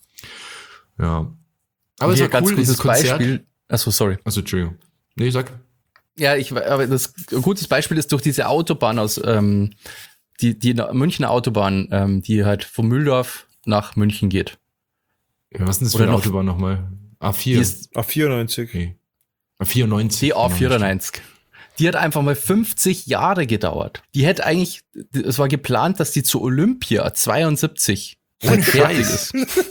Ja. Aber es Hier war ganz cool, dieses gutes Konzert. Beispiel. Achso, sorry. Also, Entschuldigung. Nee, sag. Ja, aber das ein gutes Beispiel ist durch diese Autobahn aus, die Münchner Autobahn, die halt von Mühldorf nach München geht. Ja, was ist denn das für Oder eine noch- Autobahn nochmal? Die A4. ist A94. Okay. A94. die A94. Die hat einfach mal 50 Jahre gedauert. Die hätte eigentlich, es war geplant, dass die zu Olympia 72 Ohne fertig Scheiß.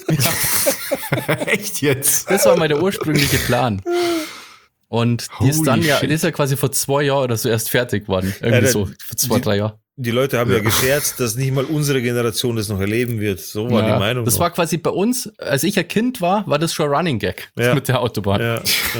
ist. Echt jetzt? Das war mal der ursprüngliche Plan. Und die ist Holy dann ja, shit. die ist ja quasi vor 2 Jahren oder so erst fertig geworden. Irgendwie Ja, so, vor 2, 3 Jahren. Die Leute haben ja gescherzt, dass nicht mal unsere Generation das noch erleben wird. So war die Meinung. Das noch. war quasi bei uns, als ich ein Kind war das schon Running Gag Ja. mit der Autobahn. ja.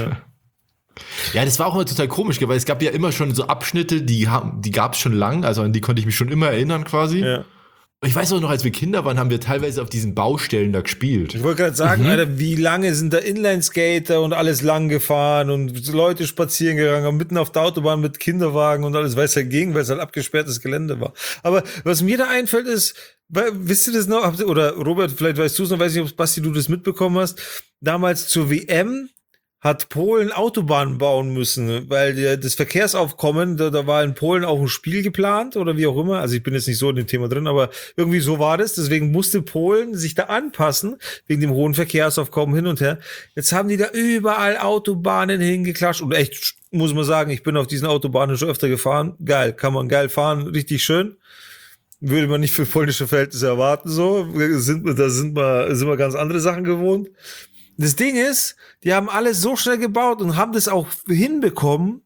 Ja, das war auch immer total komisch, weil es gab ja immer schon so Abschnitte, die gab es schon lang, also an die konnte ich mich schon immer erinnern quasi. Ja. Ich weiß auch noch, als wir Kinder waren, haben wir teilweise auf diesen Baustellen da gespielt. Ich wollte gerade sagen, Alter, wie lange sind da Inlineskater und alles lang gefahren und Leute spazieren gegangen, haben mitten auf der Autobahn mit Kinderwagen und alles, weil es halt abgesperrtes Gelände war. Aber was mir da einfällt ist, wisst ihr das noch? Oder Robert, vielleicht weißt du es noch, weiß nicht, ob Basti, du das mitbekommen hast. Damals zur WM hat Polen Autobahnen bauen müssen, weil das Verkehrsaufkommen, da war in Polen auch ein Spiel geplant oder wie auch immer. Also ich bin jetzt nicht so in dem Thema drin, aber irgendwie so war das. Deswegen musste Polen sich da anpassen, wegen dem hohen Verkehrsaufkommen hin und her. Jetzt haben die da überall Autobahnen hingeklatscht und echt, muss man sagen, ich bin auf diesen Autobahnen schon öfter gefahren. Geil, kann man geil fahren, richtig schön. Würde man nicht für polnische Verhältnisse erwarten, so. Da sind wir ganz andere Sachen gewohnt. Das Ding ist, die haben alles so schnell gebaut und haben das auch hinbekommen.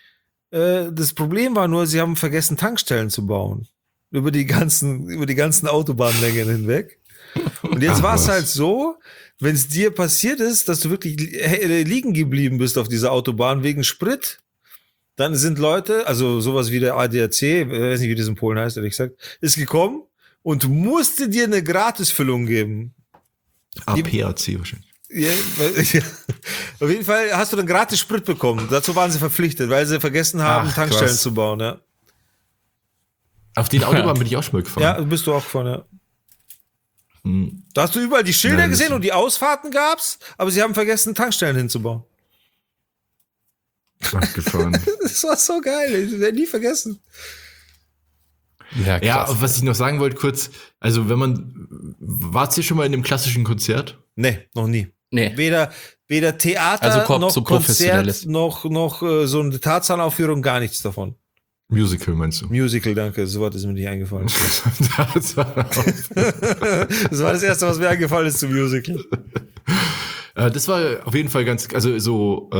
Das Problem war nur, sie haben vergessen, Tankstellen zu bauen. Über die ganzen Autobahnlängen hinweg. Und jetzt Ach, war es was. halt so, wenn es dir passiert ist, dass du wirklich liegen geblieben bist auf dieser Autobahn wegen Sprit, dann sind Leute, also sowas wie der ADAC, ich weiß nicht, wie das in Polen heißt, ehrlich gesagt, ist gekommen und musste dir eine Gratisfüllung geben. APAC wahrscheinlich. Ja, ja. Auf jeden Fall hast du dann gratis Sprit bekommen. Dazu waren sie verpflichtet, weil sie vergessen haben, Ach, Tankstellen krass. zu bauen. Ja, Auf den Autobahnen bin ich auch schon mal gefahren. ja, bist du auch gefahren, ja. Hm. Da hast du überall die Schilder Nein, das- gesehen und die Ausfahrten gab's, aber sie haben vergessen, Tankstellen hinzubauen. Abgefahren. Das war so geil, ich werde nie vergessen. Ja, Ja, krass. was ich noch sagen wollte kurz, also wart ihr schon mal in einem klassischen Konzert? Nee, noch nie. Nee. Weder Theater Also noch so Konzert professionelles. noch so eine Tarzan-Aufführung, gar nichts davon. Musical meinst du? Musical, danke, so Wort ist mir nicht eingefallen. Das war Das war das Erste, was mir eingefallen ist zum Musical. Das war auf jeden Fall ganz, also so,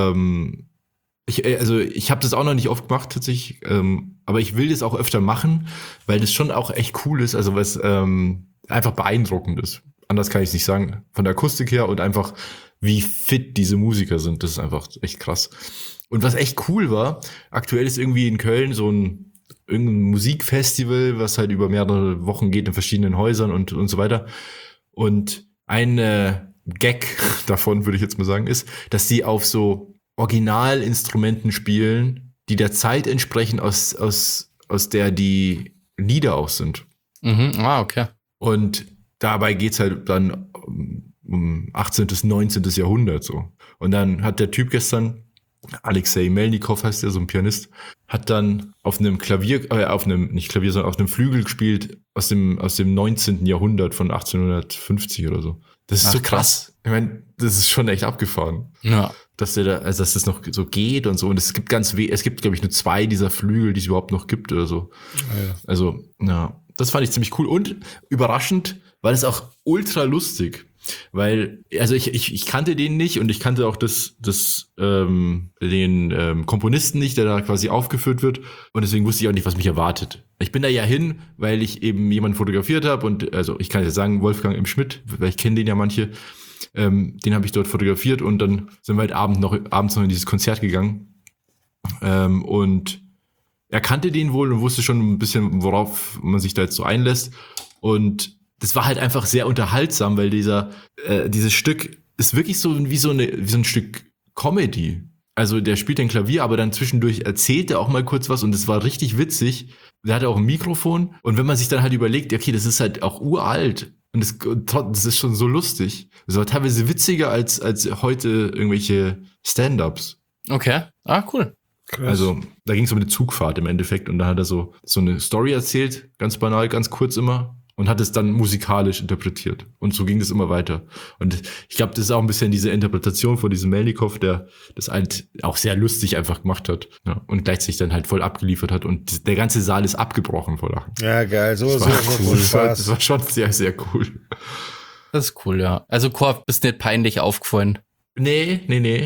ich habe das auch noch nicht oft gemacht tatsächlich, aber ich will das auch öfter machen, weil das schon auch echt cool ist, also was einfach beeindruckend ist. Anders kann ich es nicht sagen. Von der Akustik her und einfach, wie fit diese Musiker sind, das ist einfach echt krass. Und was echt cool war, aktuell ist irgendwie in Köln so irgendein Musikfestival, was halt über mehrere Wochen geht in verschiedenen Häusern und so weiter. Und ein Gag davon, würde ich jetzt mal sagen, ist, dass die auf so Originalinstrumenten spielen, die der Zeit entsprechen, aus der die Lieder auch sind. Mhm. Ah, okay. Und dabei geht's halt dann um 18. bis 19. Jahrhundert so. Und dann hat der Typ gestern, Alexei Melnikov heißt der, so ein Pianist, hat dann auf einem Klavier, nicht Klavier, sondern auf einem Flügel gespielt aus dem 19. Jahrhundert von 1850 oder so. Das ist Ach, so krass. Ich meine, das ist schon echt abgefahren. Ja. Dass dass das noch so geht und so. Und es gibt glaube ich, nur 2 dieser Flügel, die es überhaupt noch gibt oder so. Ja. Also, ja, das fand ich ziemlich cool und überraschend, weil es auch ultra lustig. Weil, also ich kannte den nicht und ich kannte auch den Komponisten nicht, der da quasi aufgeführt wird. Und deswegen wusste ich auch nicht, was mich erwartet. Ich bin da ja hin, weil ich eben jemanden fotografiert habe und, also ich kann jetzt sagen, Wolfgang M. Schmidt, weil ich kenne den ja manche. Den habe ich dort fotografiert und dann sind wir halt abends noch in dieses Konzert gegangen. Und er kannte den wohl und wusste schon ein bisschen, worauf man sich da jetzt so einlässt. Und das war halt einfach sehr unterhaltsam, weil dieses Stück ist wirklich so wie so ein Stück Comedy. Also der spielt ein Klavier, aber dann zwischendurch erzählt er auch mal kurz was und das war richtig witzig. Der hatte auch ein Mikrofon und wenn man sich dann halt überlegt, okay, das ist halt auch uralt und das ist schon so lustig. Das war teilweise witziger als heute irgendwelche Stand-ups. Okay. Ah, cool. Krass. Also da ging es um eine Zugfahrt im Endeffekt und da hat er so eine Story erzählt, ganz banal, ganz kurz immer. Und hat es dann musikalisch interpretiert. Und so ging das immer weiter. Und ich glaube, das ist auch ein bisschen diese Interpretation von diesem Melnikov, der das halt auch sehr lustig einfach gemacht hat. Ja, und gleichzeitig dann halt voll abgeliefert hat. Und der ganze Saal ist abgebrochen vor Lachen. Ja, geil. So Das war cool. Spaß. Das war schon sehr, sehr cool. Das ist cool, ja. Also, Korb, bist nicht peinlich aufgefallen. Nee.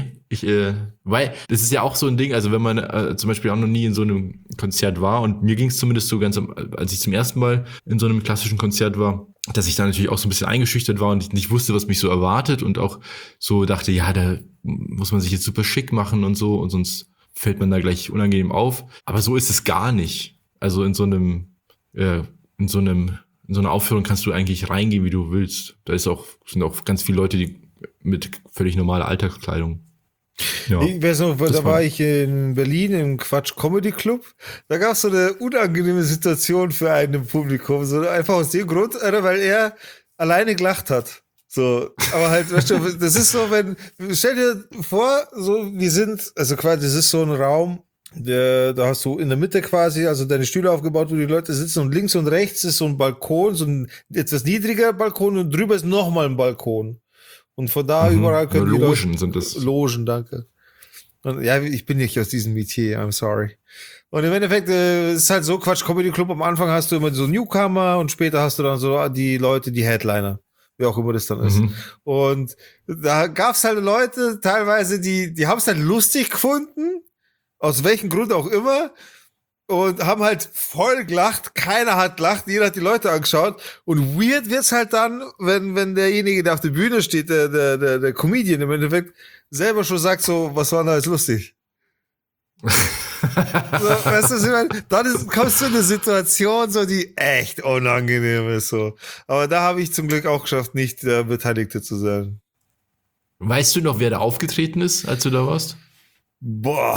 Weil das ist ja auch so ein Ding, also wenn man zum Beispiel auch noch nie in so einem Konzert war und mir ging es zumindest so als ich zum ersten Mal in so einem klassischen Konzert war, dass ich da natürlich auch so ein bisschen eingeschüchtert war und ich nicht wusste, was mich so erwartet und auch so dachte, ja, da muss man sich jetzt super schick machen und so und sonst fällt man da gleich unangenehm auf. Aber so ist es gar nicht. Also in so einer Aufführung kannst du eigentlich reingehen, wie du willst. Sind auch ganz viele Leute, die mit völlig normaler Alltagskleidung. Ja, ich weiß noch, da war ich in Berlin im Quatsch Comedy Club. Da gab es so eine unangenehme Situation für einen im Publikum. So einfach aus dem Grund, weil er alleine gelacht hat. So, aber halt, weißt du, das ist so, stell dir vor, so, also quasi, das ist so ein Raum, da hast du in der Mitte quasi, also deine Stühle aufgebaut, wo die Leute sitzen und links und rechts ist so ein Balkon, so ein etwas niedriger Balkon und drüber ist nochmal ein Balkon. Und von da überall können die Logen Leute, sind das. Logen, danke. Und, ja, ich bin nicht aus diesem Metier, I'm sorry. Und im Endeffekt ist halt so, Quatsch Comedy Club, am Anfang hast du immer so Newcomer und später hast du dann so die Leute, die Headliner, wie auch immer das dann ist. Und da gab's halt Leute, teilweise, die haben es halt lustig gefunden, aus welchem Grund auch immer, und haben halt voll gelacht, keiner hat gelacht, jeder hat die Leute angeschaut und weird wird's halt dann, wenn derjenige, der auf der Bühne steht, der Comedian im Endeffekt, selber schon sagt so, was war da jetzt lustig? So, weißt du, was ich meine? Dann kommst du in eine Situation, so, die echt unangenehm ist, so. Aber da habe ich zum Glück auch geschafft, nicht der Beteiligte zu sein. Weißt du noch, wer da aufgetreten ist, als du da warst? Boah.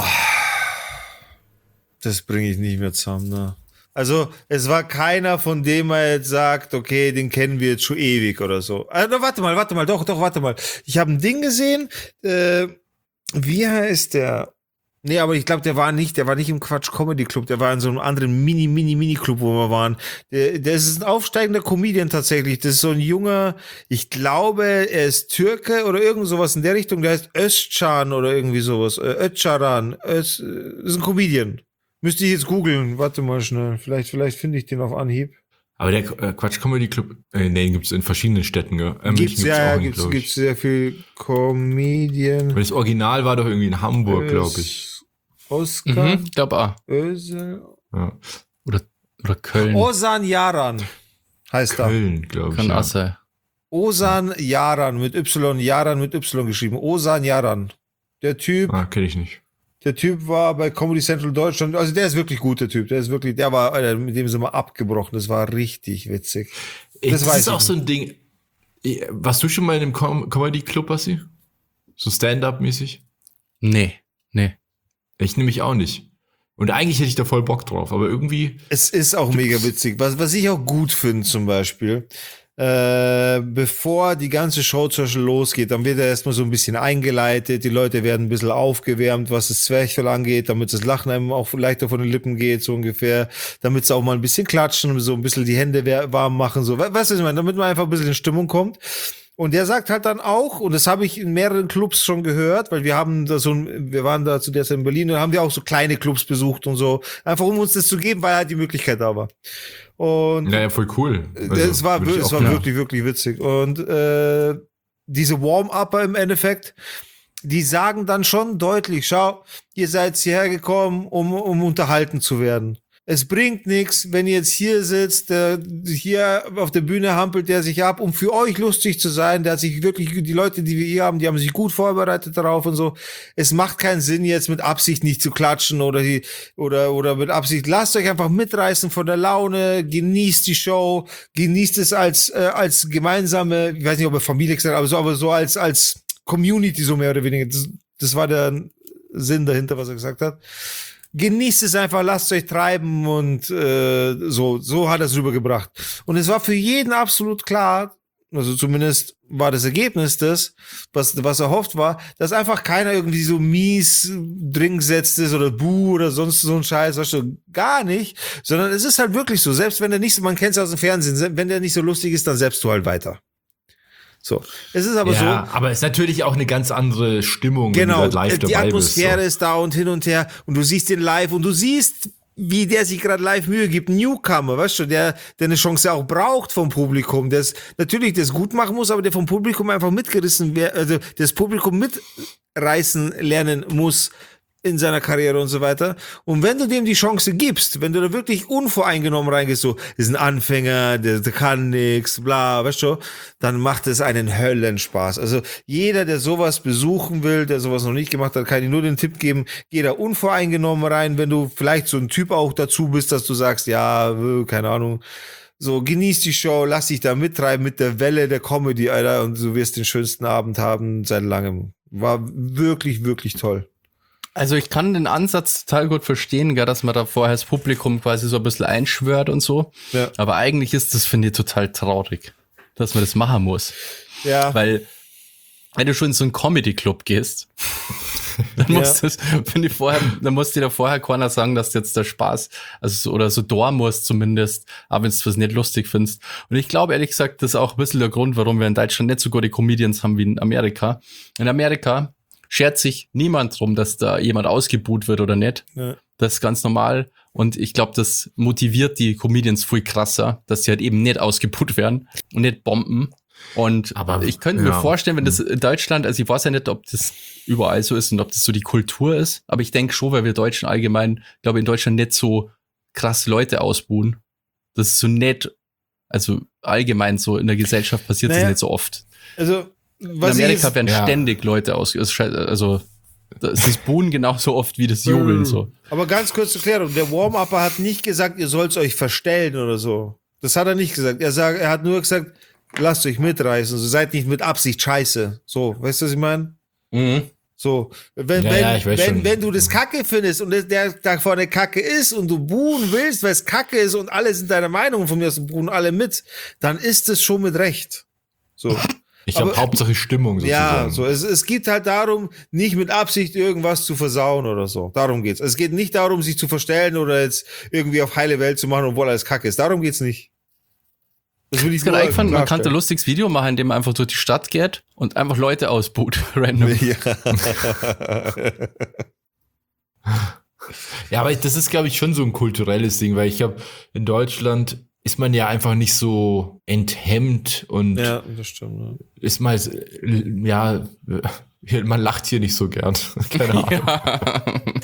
Das bringe ich nicht mehr zusammen, ne? Also, es war keiner, von dem man jetzt sagt, okay, den kennen wir jetzt schon ewig oder so. Also, warte mal. Ich habe ein Ding gesehen, wie heißt der? Nee, aber ich glaube, der war nicht im Quatsch Comedy Club, der war in so einem anderen Mini-Club, wo wir waren. Der ist ein aufsteigender Comedian tatsächlich. Das ist so ein junger, ich glaube, er ist Türke oder irgend sowas in der Richtung, der heißt Özcan oder irgendwie sowas. Özcaran. Ist ein Comedian. Müsste ich jetzt googeln. Warte mal schnell. Vielleicht finde ich den auf Anhieb. Aber der Quatsch Comedy Club, den gibt's in verschiedenen Städten, gell? Gibt's sehr viel Comedian. Weil das Original war doch irgendwie in Hamburg, glaube ich. Oskar. Glaub auch. Ösel. Ja. Oder Köln. Ozan Yaran heißt er. Köln, glaube ich. Kann Ja. auch sein. Ozan Yaran mit Y geschrieben. Ozan Yaran. Der Typ Kenne ich nicht. war bei Comedy Central Deutschland, also der ist wirklich gut, der Typ. Der war, Alter, mit dem sind wir abgebrochen. Das war richtig witzig. Das weiß ist ich auch so ein Ding. Warst du schon mal in einem Comedy Club, Basti? So Stand-up-mäßig? Nee. Ich nämlich auch nicht. Und eigentlich hätte ich da voll Bock drauf, aber irgendwie. Es ist auch mega witzig. Was ich auch gut finde zum Beispiel, bevor die ganze Show zum Beispiel losgeht, dann wird er erstmal so ein bisschen eingeleitet, die Leute werden ein bisschen aufgewärmt, was das Zwerchfell angeht, damit das Lachen einem auch leichter von den Lippen geht, so ungefähr, damit sie auch mal ein bisschen klatschen, so ein bisschen die Hände warm machen, so, weißt du, was ich meine, damit man einfach ein bisschen in Stimmung kommt. Und der sagt halt dann auch, und das habe ich in mehreren Clubs schon gehört, weil wir waren da zu der Zeit in Berlin und haben wir auch so kleine Clubs besucht und so, einfach um uns das zu geben, weil halt die Möglichkeit da war. Und Naja, voll cool. es war wirklich, wirklich witzig. Und diese Warm-Upper im Endeffekt, die sagen dann schon deutlich, schau, ihr seid hierher gekommen, um unterhalten zu werden. Es bringt nichts, wenn ihr jetzt hier sitzt, hier auf der Bühne hampelt der sich ab, um für euch lustig zu sein. Der hat sich wirklich, die Leute, die wir hier haben, die haben sich gut vorbereitet darauf und so. Es macht keinen Sinn, jetzt mit Absicht nicht zu klatschen oder mit Absicht. Lasst euch einfach mitreißen von der Laune, genießt die Show, genießt es als gemeinsame, ich weiß nicht, ob er Familie gesagt hat, aber so als Community, so mehr oder weniger. Das war der Sinn dahinter, was er gesagt hat. Genießt es einfach, lasst euch treiben und so hat er es rübergebracht. Und es war für jeden absolut klar, also zumindest war das Ergebnis was erhofft war, dass einfach keiner irgendwie so mies drin gesetzt ist oder buh oder sonst so ein Scheiß, weißt du, gar nicht, sondern es ist halt wirklich so, selbst wenn der nicht so, man kennt es aus dem Fernsehen, wenn der nicht so lustig ist, dann selbst du halt weiter. So, es ist aber ja, so. Aber es ist natürlich auch eine ganz andere Stimmung, genau, wenn du halt live dabei die Atmosphäre bist, so. ist da und hin und her und du siehst den live und du siehst, wie der sich gerade live Mühe gibt, ein Newcomer, weißt du, der eine Chance auch braucht vom Publikum, der natürlich das gut machen muss, aber der vom Publikum einfach mitgerissen wird, also das Publikum mitreißen lernen muss in seiner Karriere und so weiter. Und wenn du dem die Chance gibst, wenn du da wirklich unvoreingenommen reingehst, so, ist ein Anfänger, der kann nix, bla, weißt du, dann macht es einen Höllenspaß. Also jeder, der sowas besuchen will, der sowas noch nicht gemacht hat, kann ich nur den Tipp geben, geh da unvoreingenommen rein, wenn du vielleicht so ein Typ auch dazu bist, dass du sagst, ja, keine Ahnung, so, genieß die Show, lass dich da mittreiben mit der Welle der Comedy, Alter, und du wirst den schönsten Abend haben seit langem. War wirklich, wirklich toll. Also ich kann den Ansatz total gut verstehen, gell, dass man da vorher das Publikum quasi so ein bisschen einschwört und so. Ja. Aber eigentlich ist das, finde ich, total traurig, dass man das machen muss. Ja. Weil, wenn du schon in so einen Comedy-Club gehst, dann muss das, finde ich dann muss dir da vorher keiner sagen, dass jetzt der Spaß, also oder so da musst zumindest, aber wenn du was nicht lustig findest. Und ich glaube, ehrlich gesagt, das ist auch ein bisschen der Grund, warum wir in Deutschland nicht so gute Comedians haben wie in Amerika. In Amerika schert sich niemand drum, dass da jemand ausgebuht wird oder nicht. Ja. Das ist ganz normal. Und ich glaube, das motiviert die Comedians viel krasser, dass sie halt eben nicht ausgebuht werden und nicht bomben. Und aber ich könnte mir vorstellen, wenn das in Deutschland, also ich weiß ja nicht, ob das überall so ist und ob das so die Kultur ist, aber ich denke schon, weil wir Deutschen allgemein, glaube ich, in Deutschland nicht so krass Leute ausbuhen. Das ist so nett, also allgemein so in der Gesellschaft passiert das nicht so oft. Also in Amerika werden ständig Leute also das Buhen genauso oft wie das Jubeln so. Aber ganz kurz zur Klärung, der Warm-Upper hat nicht gesagt, ihr sollt euch verstellen oder so. Das hat er nicht gesagt. Er hat nur gesagt, lasst euch mitreißen, so seid nicht mit Absicht scheiße. So, weißt du, was ich meine? Mhm. So, wenn du das Kacke findest und der da vorne Kacke ist und du buhen willst, weil es Kacke ist und alle sind deiner Meinung, von mir aus buhen alle mit, dann ist es schon mit Recht. So. Ich habe Hauptsache Stimmung sozusagen. Ja, so es geht halt darum, nicht mit Absicht irgendwas zu versauen oder so. Darum geht's. Es geht nicht darum, sich zu verstellen oder jetzt irgendwie auf heile Welt zu machen, obwohl alles Kacke ist. Darum geht's nicht. Das will ich nur eingefallen, man kann ein lustiges Video machen, indem man einfach durch die Stadt geht und einfach Leute ausbuht, random. Ja, aber das ist, glaube ich, schon so ein kulturelles Ding, weil ich habe in Deutschland ist man ja einfach nicht so enthemmt und ja, das stimmt, ja. Ist mal, ja, man lacht hier nicht so gern. Keine Ahnung. Ja.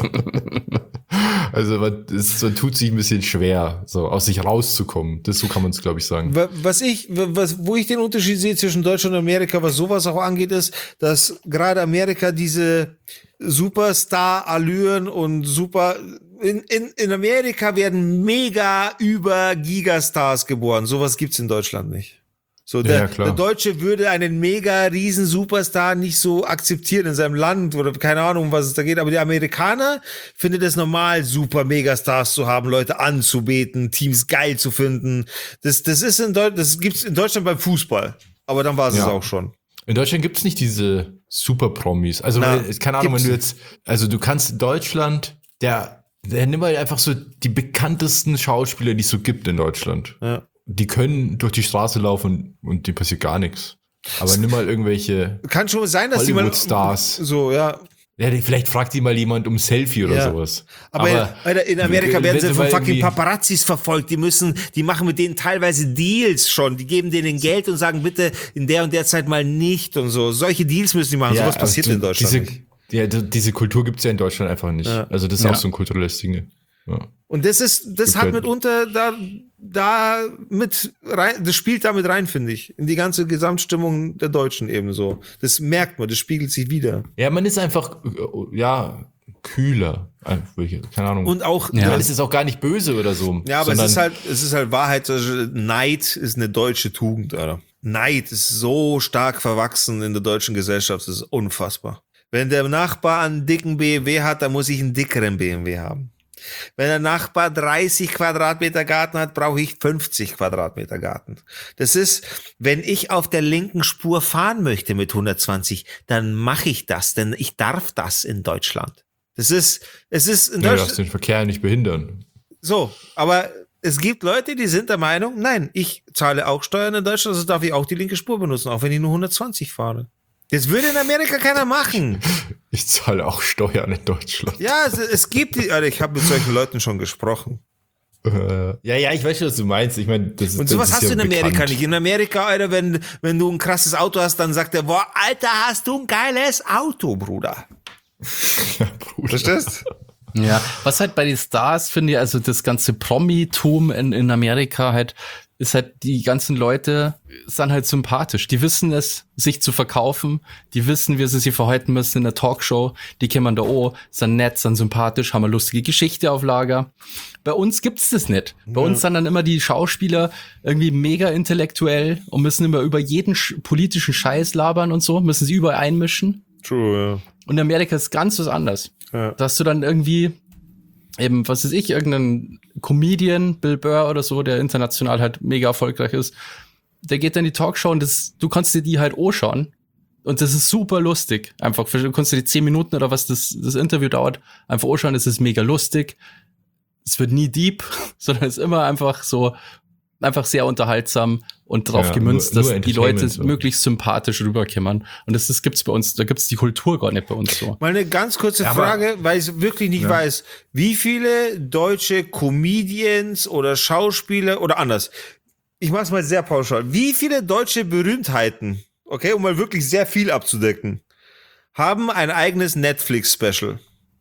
Also man tut sich ein bisschen schwer, so aus sich rauszukommen. So kann man es, glaube ich, sagen. Wo ich den Unterschied sehe zwischen Deutschland und Amerika, was sowas auch angeht, ist, dass gerade Amerika diese Superstar-Allüren und in Amerika werden mega über Gigastars geboren. Sowas gibt's in Deutschland nicht. So, Ja, der Deutsche würde einen mega riesen Superstar nicht so akzeptieren in seinem Land oder keine Ahnung, um was es da geht. Aber die Amerikaner finden es normal, super Megastars zu haben, Leute anzubeten, Teams geil zu finden. Das gibt's in Deutschland beim Fußball. Aber dann war es auch schon. In Deutschland gibt es nicht diese Super-Promis. Also, keine Ahnung, wenn du jetzt, also du kannst in Deutschland, der nimm mal einfach so die bekanntesten Schauspieler, die es so gibt in Deutschland. Ja. Die können durch die Straße laufen und dem passiert gar nichts. Aber nimm mal irgendwelche Kann schon sein, dass die mal Hollywood-Stars. so, ja. Ja, vielleicht fragt die mal jemand um Selfie oder sowas. Aber in Amerika werden sie von fucking irgendwie Paparazzis verfolgt. Die machen mit denen teilweise Deals schon. Die geben denen Geld und sagen, bitte in der und der Zeit mal nicht und so. Solche Deals müssen die machen. Sowas passiert in Deutschland nicht. Diese Kultur gibt's ja in Deutschland einfach nicht. Ja. Also das ist auch so ein kulturelles Ding. Ja. Und das hat mitunter das spielt damit rein, finde ich. In die ganze Gesamtstimmung der Deutschen ebenso. Das merkt man, das spiegelt sich wieder. Ja, man ist einfach, kühler. Keine Ahnung. Und auch, man ist es auch gar nicht böse oder so. Ja, aber es ist halt Wahrheit. Neid ist eine deutsche Tugend, Alter. Neid ist so stark verwachsen in der deutschen Gesellschaft, das ist unfassbar. Wenn der Nachbar einen dicken BMW hat, dann muss ich einen dickeren BMW haben. Wenn der Nachbar 30 Quadratmeter Garten hat, brauche ich 50 Quadratmeter Garten. Das ist, wenn ich auf der linken Spur fahren möchte mit 120, dann mache ich das, denn ich darf das in Deutschland. Es ist in Deutschland. Du darfst den Verkehr nicht behindern. So, aber es gibt Leute, die sind der Meinung, nein, ich zahle auch Steuern in Deutschland, also darf ich auch die linke Spur benutzen, auch wenn ich nur 120 fahre. Das würde in Amerika keiner machen. Ich zahle auch Steuern in Deutschland. Ja, es gibt Alter, ich habe mit solchen Leuten schon gesprochen. Ja, ich weiß schon, was du meinst. Ich meine, das ist und sowas das ist hast ja du in Amerika bekannt. nicht. In Amerika, Alter, wenn du ein krasses Auto hast, dann sagt er, boah, Alter, hast du ein geiles Auto, Bruder. Ja, Bruder. Verstehst? Ja, was halt bei den Stars, finde ich, also das ganze Promitum in Amerika halt, ist halt, die ganzen Leute sind halt sympathisch. Die wissen es, sich zu verkaufen. Die wissen, wie sie sich verhalten müssen in der Talkshow. Die kommen da, sind nett, sind sympathisch, haben eine lustige Geschichte auf Lager. Bei uns gibt's das nicht. Bei uns sind dann immer die Schauspieler irgendwie mega intellektuell und müssen immer über jeden politischen Scheiß labern und so, müssen sie überall einmischen. True, ja. Und in Amerika ist ganz was anderes. Ja. Da hast du dann irgendwie eben, was weiß ich, irgendein Comedian, Bill Burr oder so, der international halt mega erfolgreich ist, der geht dann in die Talkshow und du kannst dir die halt anschauen. Und das ist super lustig. Einfach, du kannst dir die 10 Minuten oder was das Interview dauert, einfach anschauen, es ist mega lustig. Es wird nie deep, sondern es ist immer einfach so, einfach sehr unterhaltsam und drauf gemünzt, dass die Leute möglichst sympathisch rüberkommen. Und das gibt's bei uns, da gibt's die Kultur gar nicht bei uns so. Mal eine ganz kurze Frage, weil ich wirklich nicht weiß, wie viele deutsche Comedians oder Schauspieler oder anders, ich mach's mal sehr pauschal, wie viele deutsche Berühmtheiten, okay, um mal wirklich sehr viel abzudecken, haben ein eigenes Netflix-Special?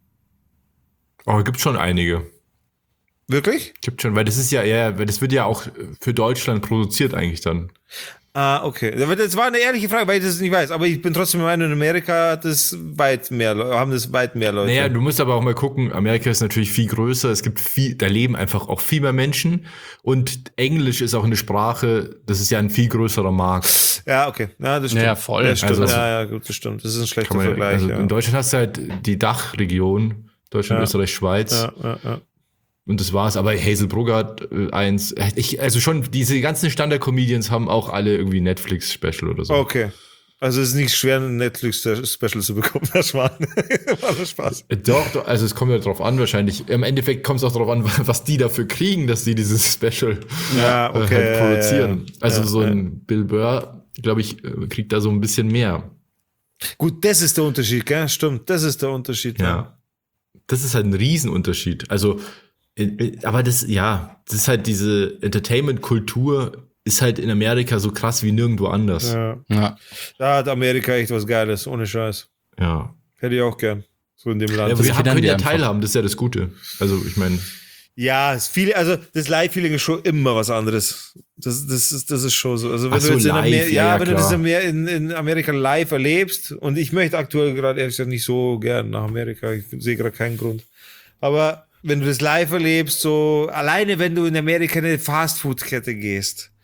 Oh, gibt schon einige. Wirklich? Gibt schon, weil das ist weil das wird ja auch für Deutschland produziert eigentlich dann. Ah, okay. Das war eine ehrliche Frage, weil ich das nicht weiß. Aber ich bin trotzdem der Meinung, in Amerika haben das weit mehr Leute. Naja, du musst aber auch mal gucken, Amerika ist natürlich viel größer, es gibt da leben einfach auch viel mehr Menschen und Englisch ist auch eine Sprache, das ist ja ein viel größerer Markt. Ja, okay. Ja, das stimmt. Ja, voll. Das stimmt. Also, ja, gut, das stimmt. Das ist ein schlechter Vergleich. Also ja. in Deutschland hast du halt die Dachregion, Deutschland, Österreich, Schweiz. Ja. Und das war's. Aber Hazel Brugger hat eins. Also schon, diese ganzen Standard-Comedians haben auch alle irgendwie Netflix-Special oder so. Okay. Also es ist nicht schwer, ein Netflix-Special zu bekommen, das war nur Spaß. Doch, also es kommt ja drauf an wahrscheinlich. Im Endeffekt kommt es auch drauf an, was die dafür kriegen, dass die dieses Special halt produzieren. Also so ein Bill Burr, glaube ich, kriegt da so ein bisschen mehr. Gut, das ist der Unterschied, gell? Stimmt, das ist der Unterschied. Ja. Das ist halt ein Riesenunterschied. Also aber das ist halt diese Entertainment-Kultur ist halt in Amerika so krass wie nirgendwo anders. Ja. Da hat Amerika echt was Geiles, ohne Scheiß. Ja. Hätte ich auch gern. So in dem Land. Ja, wir können ja teilhaben, das ist ja das Gute. Also ich meine. Ja, das Live-Feeling ist schon immer was anderes. Das ist schon so. Also wenn du jetzt wenn du das in Amerika live erlebst, und ich möchte aktuell gerade ehrlich gesagt nicht so gern nach Amerika, ich sehe gerade keinen Grund. Aber wenn du das live erlebst, so alleine wenn du in Amerika in eine Fastfood-Kette gehst,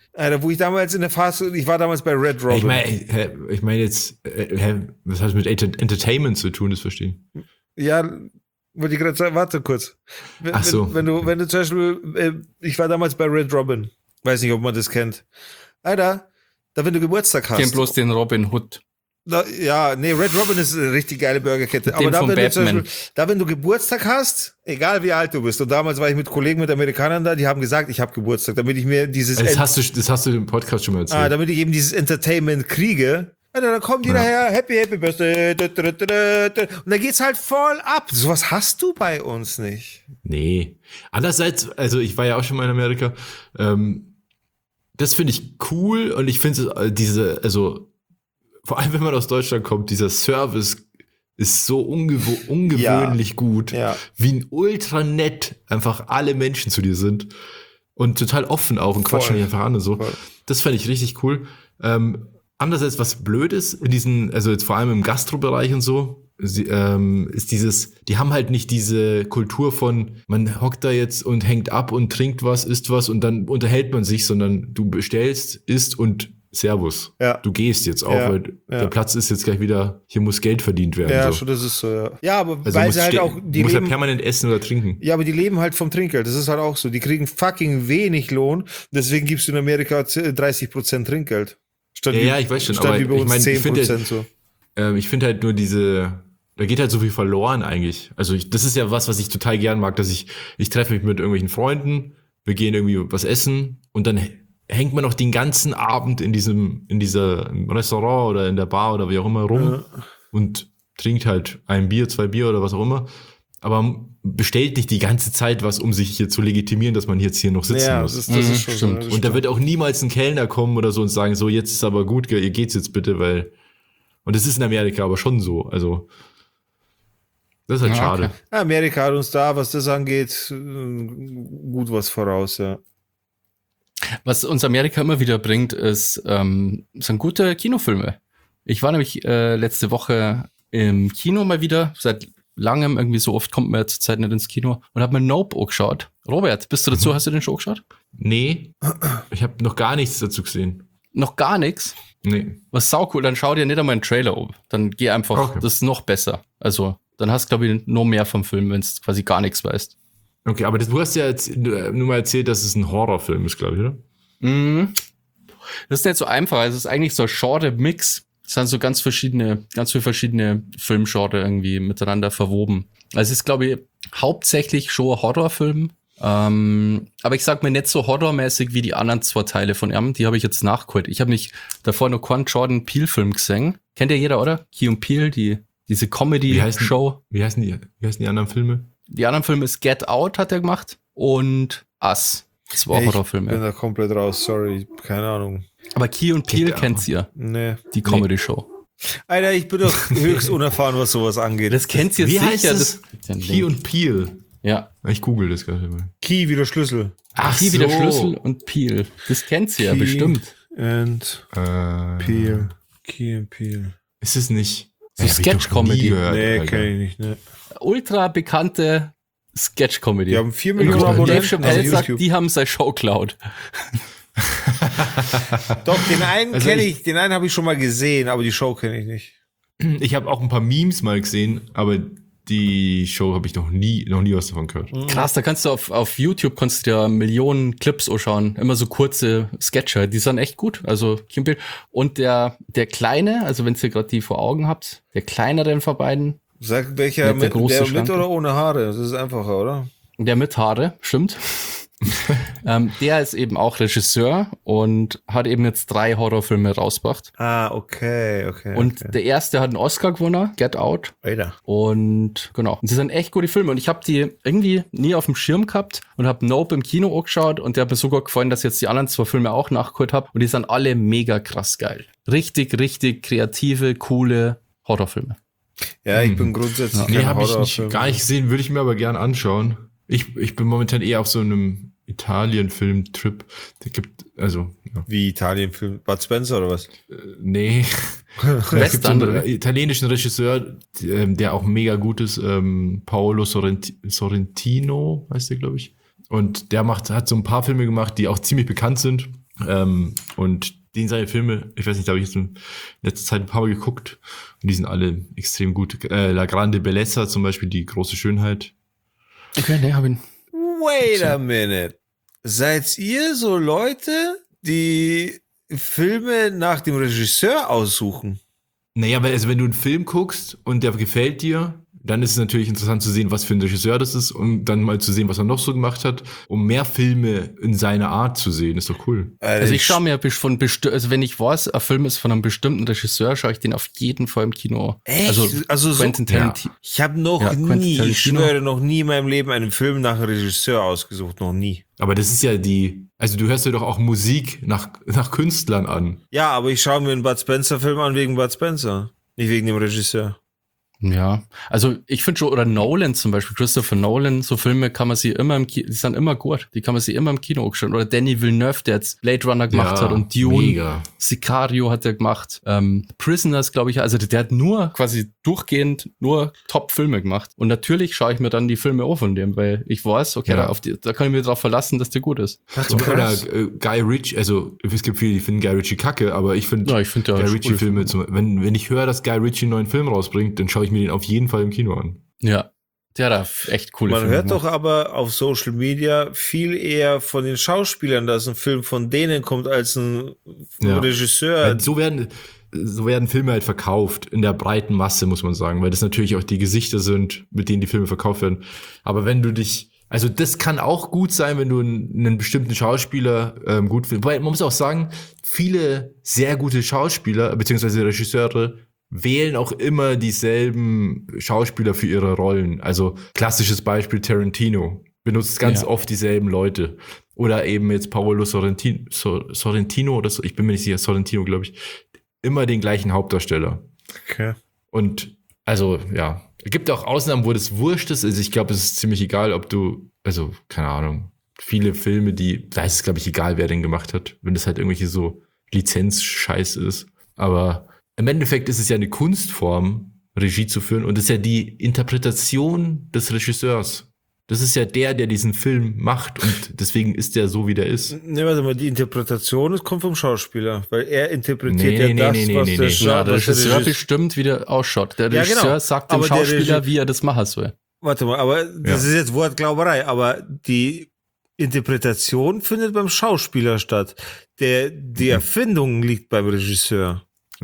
Alter, wo ich damals in der Phase, ich war damals bei Red Robin. Ich meine jetzt, was hat es mit Entertainment zu tun, das verstehen? Ja, wollte ich gerade sagen, warte kurz. Ach so. Wenn du zum Beispiel, ich war damals bei Red Robin. Weiß nicht, ob man das kennt. Alter, da wenn du Geburtstag hast. Ich kenn bloß den Robin Hood. Red Robin ist eine richtig geile Burgerkette. Aber da, wenn du Geburtstag hast, egal wie alt du bist, und damals war ich mit Kollegen, mit Amerikanern da, die haben gesagt, ich habe Geburtstag, damit ich mir dieses... Das hast du im Podcast schon mal erzählt. Damit ich eben dieses Entertainment kriege. Alter, dann kommt die daher, Happy Birthday, und dann geht's halt voll ab. Sowas hast du bei uns nicht. Nee. Andererseits, also ich war ja auch schon mal in Amerika, das finde ich cool und ich finde vor allem, wenn man aus Deutschland kommt, dieser Service ist so ungewöhnlich gut, wie ein ultra nett einfach alle Menschen zu dir sind und total offen auch und quatschen dich einfach an und so. Voll. Das fand ich richtig cool. Andererseits, was blöd ist, also jetzt vor allem im Gastrobereich und so, ist die haben halt nicht diese Kultur von, man hockt da jetzt und hängt ab und trinkt was, isst was und dann unterhält man sich, sondern du bestellst, isst und Servus. Ja. Du gehst jetzt auch, weil der Platz ist jetzt gleich wieder, hier muss Geld verdient werden. Ja, so. schon, das ist so, ja. Ja, aber also weil sie halt auch, die muss ja permanent essen oder trinken. Ja, aber die leben halt vom Trinkgeld. Das ist halt auch so. Die kriegen fucking wenig Lohn. Deswegen gibst du in Amerika 30% Trinkgeld. Ich weiß schon, aber wie bei uns ich meine, 10% so. Ich finde halt nur da geht halt so viel verloren eigentlich. Also das ist ja was ich total gern mag, dass ich treffe mich mit irgendwelchen Freunden, wir gehen irgendwie was essen und dann hängt man noch den ganzen Abend in dieser Restaurant oder in der Bar oder wie auch immer rum und trinkt halt ein Bier, 2 Bier oder was auch immer. Aber bestellt nicht die ganze Zeit was, um sich hier zu legitimieren, dass man jetzt hier noch sitzen muss. Das ist schon stimmt. Und da wird auch niemals ein Kellner kommen oder so und sagen, so jetzt ist aber gut, ihr geht's jetzt bitte, weil und das ist in Amerika aber schon so. Also das ist halt schade. Okay. Amerika hat uns da, was das angeht, gut was voraus, ja. Was uns Amerika immer wieder bringt, sind gute Kinofilme. Ich war nämlich letzte Woche im Kino mal wieder, seit langem, irgendwie so oft kommt man ja zur Zeit nicht ins Kino und habe mir Nope auch geschaut. Robert, bist du dazu, hast du den schon geschaut? Nee, ich habe noch gar nichts dazu gesehen. Noch gar nichts? Nee. Was saucool, dann schau dir nicht einmal einen Trailer um. Dann geh einfach, das ist noch besser. Also, dann hast du, glaube ich, noch mehr vom Film, wenn du quasi gar nichts weißt. Okay, aber du hast ja jetzt nur mal erzählt, dass es ein Horrorfilm ist, glaube ich, oder? Mhm. Das ist nicht so einfach. Also, es ist eigentlich so ein Genre-Mix. Es sind so ganz viele verschiedene Filmgenre irgendwie miteinander verwoben. Also, es ist, glaube ich, hauptsächlich schon ein Horrorfilm. Aber ich sag mir nicht so horrormäßig wie die anderen 2 Teile von ihm. Die habe ich jetzt nachgeholt. Ich habe nicht davor noch keinen Jordan Peele-Film gesehen. Kennt ja jeder, oder? Key und Peele, diese Comedy-Show. Wie heißen die anderen Filme? Die anderen Filme ist Get Out, hat er gemacht. Und Us. 2 Horrorfilme. Ich bin da komplett raus, sorry. Keine Ahnung. Aber Key und Peele kennt's ihr. Nee. Die Comedy-Show. Alter, ich bin doch höchst unerfahren, was sowas angeht. Das kennt's ihr sicher. Heißt das? Key und Peele. Ja. Ich google das gerade mal. Key wie der Schlüssel. Ach, Key wie der Schlüssel und Peele. Das kennt's ja bestimmt. And Peele. Key and Peele. Ist es nicht? So Sketch-Comedy. Nee, kenn ich nicht, ne. Ultra bekannte Sketch-Comedy. Die haben 4 Millionen Abonnenten. Dave Chappelle sagt, die haben seine Show geklaut. Doch, den einen kenne ich, den einen habe ich schon mal gesehen, aber die Show kenne ich nicht. Ich habe auch ein paar Memes mal gesehen, aber die Show habe ich noch nie was davon gehört. Krass, da kannst du auf YouTube kannst du dir Millionen Clips anschauen, immer so kurze Sketche, die sind echt gut. Also und der Kleine, also wenn ihr gerade die vor Augen habt, der kleinere von beiden. Sag welcher der mit oder ohne Haare? Das ist einfacher, oder? Der mit Haare, stimmt. Der ist eben auch Regisseur und hat eben jetzt 3 Horrorfilme rausgebracht. Okay. Und der erste hat einen Oscar gewonnen, Get Out. Alter. Und genau, und sie sind echt gute Filme und ich habe die irgendwie nie auf dem Schirm gehabt und habe Nope im Kino angeschaut und der hat mir sogar gefallen, dass ich jetzt die anderen 2 Filme auch nachgeholt habe und die sind alle mega krass geil. Richtig kreative, coole Horrorfilme. Ja, ich bin grundsätzlich kein Horrorfilm. Ich gar nicht gesehen, würde ich mir aber gern anschauen. Ich bin momentan eher auf so einem Italien-Film-Trip. Der gibt, also. Ja. Wie Italien-Film? Bud Spencer oder was? Nee. Es gibt so einen italienischen Regisseur, der auch mega gut ist, Paolo Sorrentino, heißt der, glaube ich. Und der hat so ein paar Filme gemacht, die auch ziemlich bekannt sind. Und seine Filme, ich weiß nicht, da habe ich jetzt in letzter Zeit ein paar Mal geguckt und die sind alle extrem gut. La Grande Bellezza zum Beispiel, die große Schönheit. Okay, ne, hab ihn. Wait a minute. Seid ihr so Leute, die Filme nach dem Regisseur aussuchen? Naja, weil also wenn du einen Film guckst und der gefällt dir, dann ist es natürlich interessant zu sehen, was für ein Regisseur das ist und dann mal zu sehen, was er noch so gemacht hat, um mehr Filme in seiner Art zu sehen. Ist doch cool. Also ich schaue mir also wenn ich weiß, ein Film ist von einem bestimmten Regisseur, schaue ich den auf jeden Fall im Kino. Echt? Also Quentin Tarantino. Ich habe ich schwöre, noch nie in meinem Leben einen Film nach einem Regisseur ausgesucht. Noch nie. Aber das ist ja also du hörst dir doch auch Musik nach Künstlern an. Ja, aber ich schaue mir einen Bud Spencer-Film an wegen Bud Spencer, nicht wegen dem Regisseur. Ja, also ich finde schon, oder Nolan zum Beispiel, Christopher Nolan, so Filme kann man sie immer die sind immer gut, die kann man sie immer im Kino anschauen. Oder Denis Villeneuve, der jetzt Blade Runner gemacht hat und Dune, mega. Sicario hat er gemacht, Prisoners, glaube ich, also der hat nur quasi durchgehend nur Top-Filme gemacht. Und natürlich schaue ich mir dann die Filme auch von dem, weil ich weiß, okay, da kann ich mir drauf verlassen, dass der gut ist. So, oder Guy Ritchie, also es gibt viele, die finden Guy Ritchie kacke, aber ich finde Guy Ritchie-Filme, wenn ich höre, dass Guy Ritchie einen neuen Film rausbringt, dann schaue ich mir den auf jeden Fall im Kino an. Ja, der hat echt coole Man Filme hört gemacht. doch aber auf Social Media viel eher von den Schauspielern, dass ein Film von denen kommt, als ein Regisseur. Weil so werden Filme halt verkauft, in der breiten Masse, muss man sagen, weil das natürlich auch die Gesichter sind, mit denen die Filme verkauft werden. Aber wenn du also das kann auch gut sein, wenn du einen bestimmten Schauspieler gut findest. Weil man muss auch sagen, viele sehr gute Schauspieler, beziehungsweise Regisseure, wählen auch immer dieselben Schauspieler für ihre Rollen. Also klassisches Beispiel Tarantino benutzt ganz oft dieselben Leute. Oder eben jetzt Paolo Sorrentino oder so, ich bin mir nicht sicher, Sorrentino, glaube ich, immer den gleichen Hauptdarsteller. Okay. Und also, ja, es gibt auch Ausnahmen, wo das wurscht ist. Also ich glaube, es ist ziemlich egal, ob also, keine Ahnung, viele Filme, da ist es, glaube ich, egal, wer den gemacht hat, wenn das halt irgendwelche so Lizenzscheiß ist. Aber im Endeffekt ist es ja eine Kunstform, Regie zu führen, und das ist ja die Interpretation des Regisseurs. Das ist ja der diesen Film macht, und deswegen ist der so, wie der ist. Ne, warte mal, die Interpretation, das kommt vom Schauspieler, weil er interpretiert der Regisseur bestimmt, wie der ausschaut. Der Regisseur sagt dem Schauspieler, wie er das machen soll. Warte mal, aber das ist jetzt Wortglauberei, aber die Interpretation findet beim Schauspieler statt. Die Erfindung liegt beim Regisseur.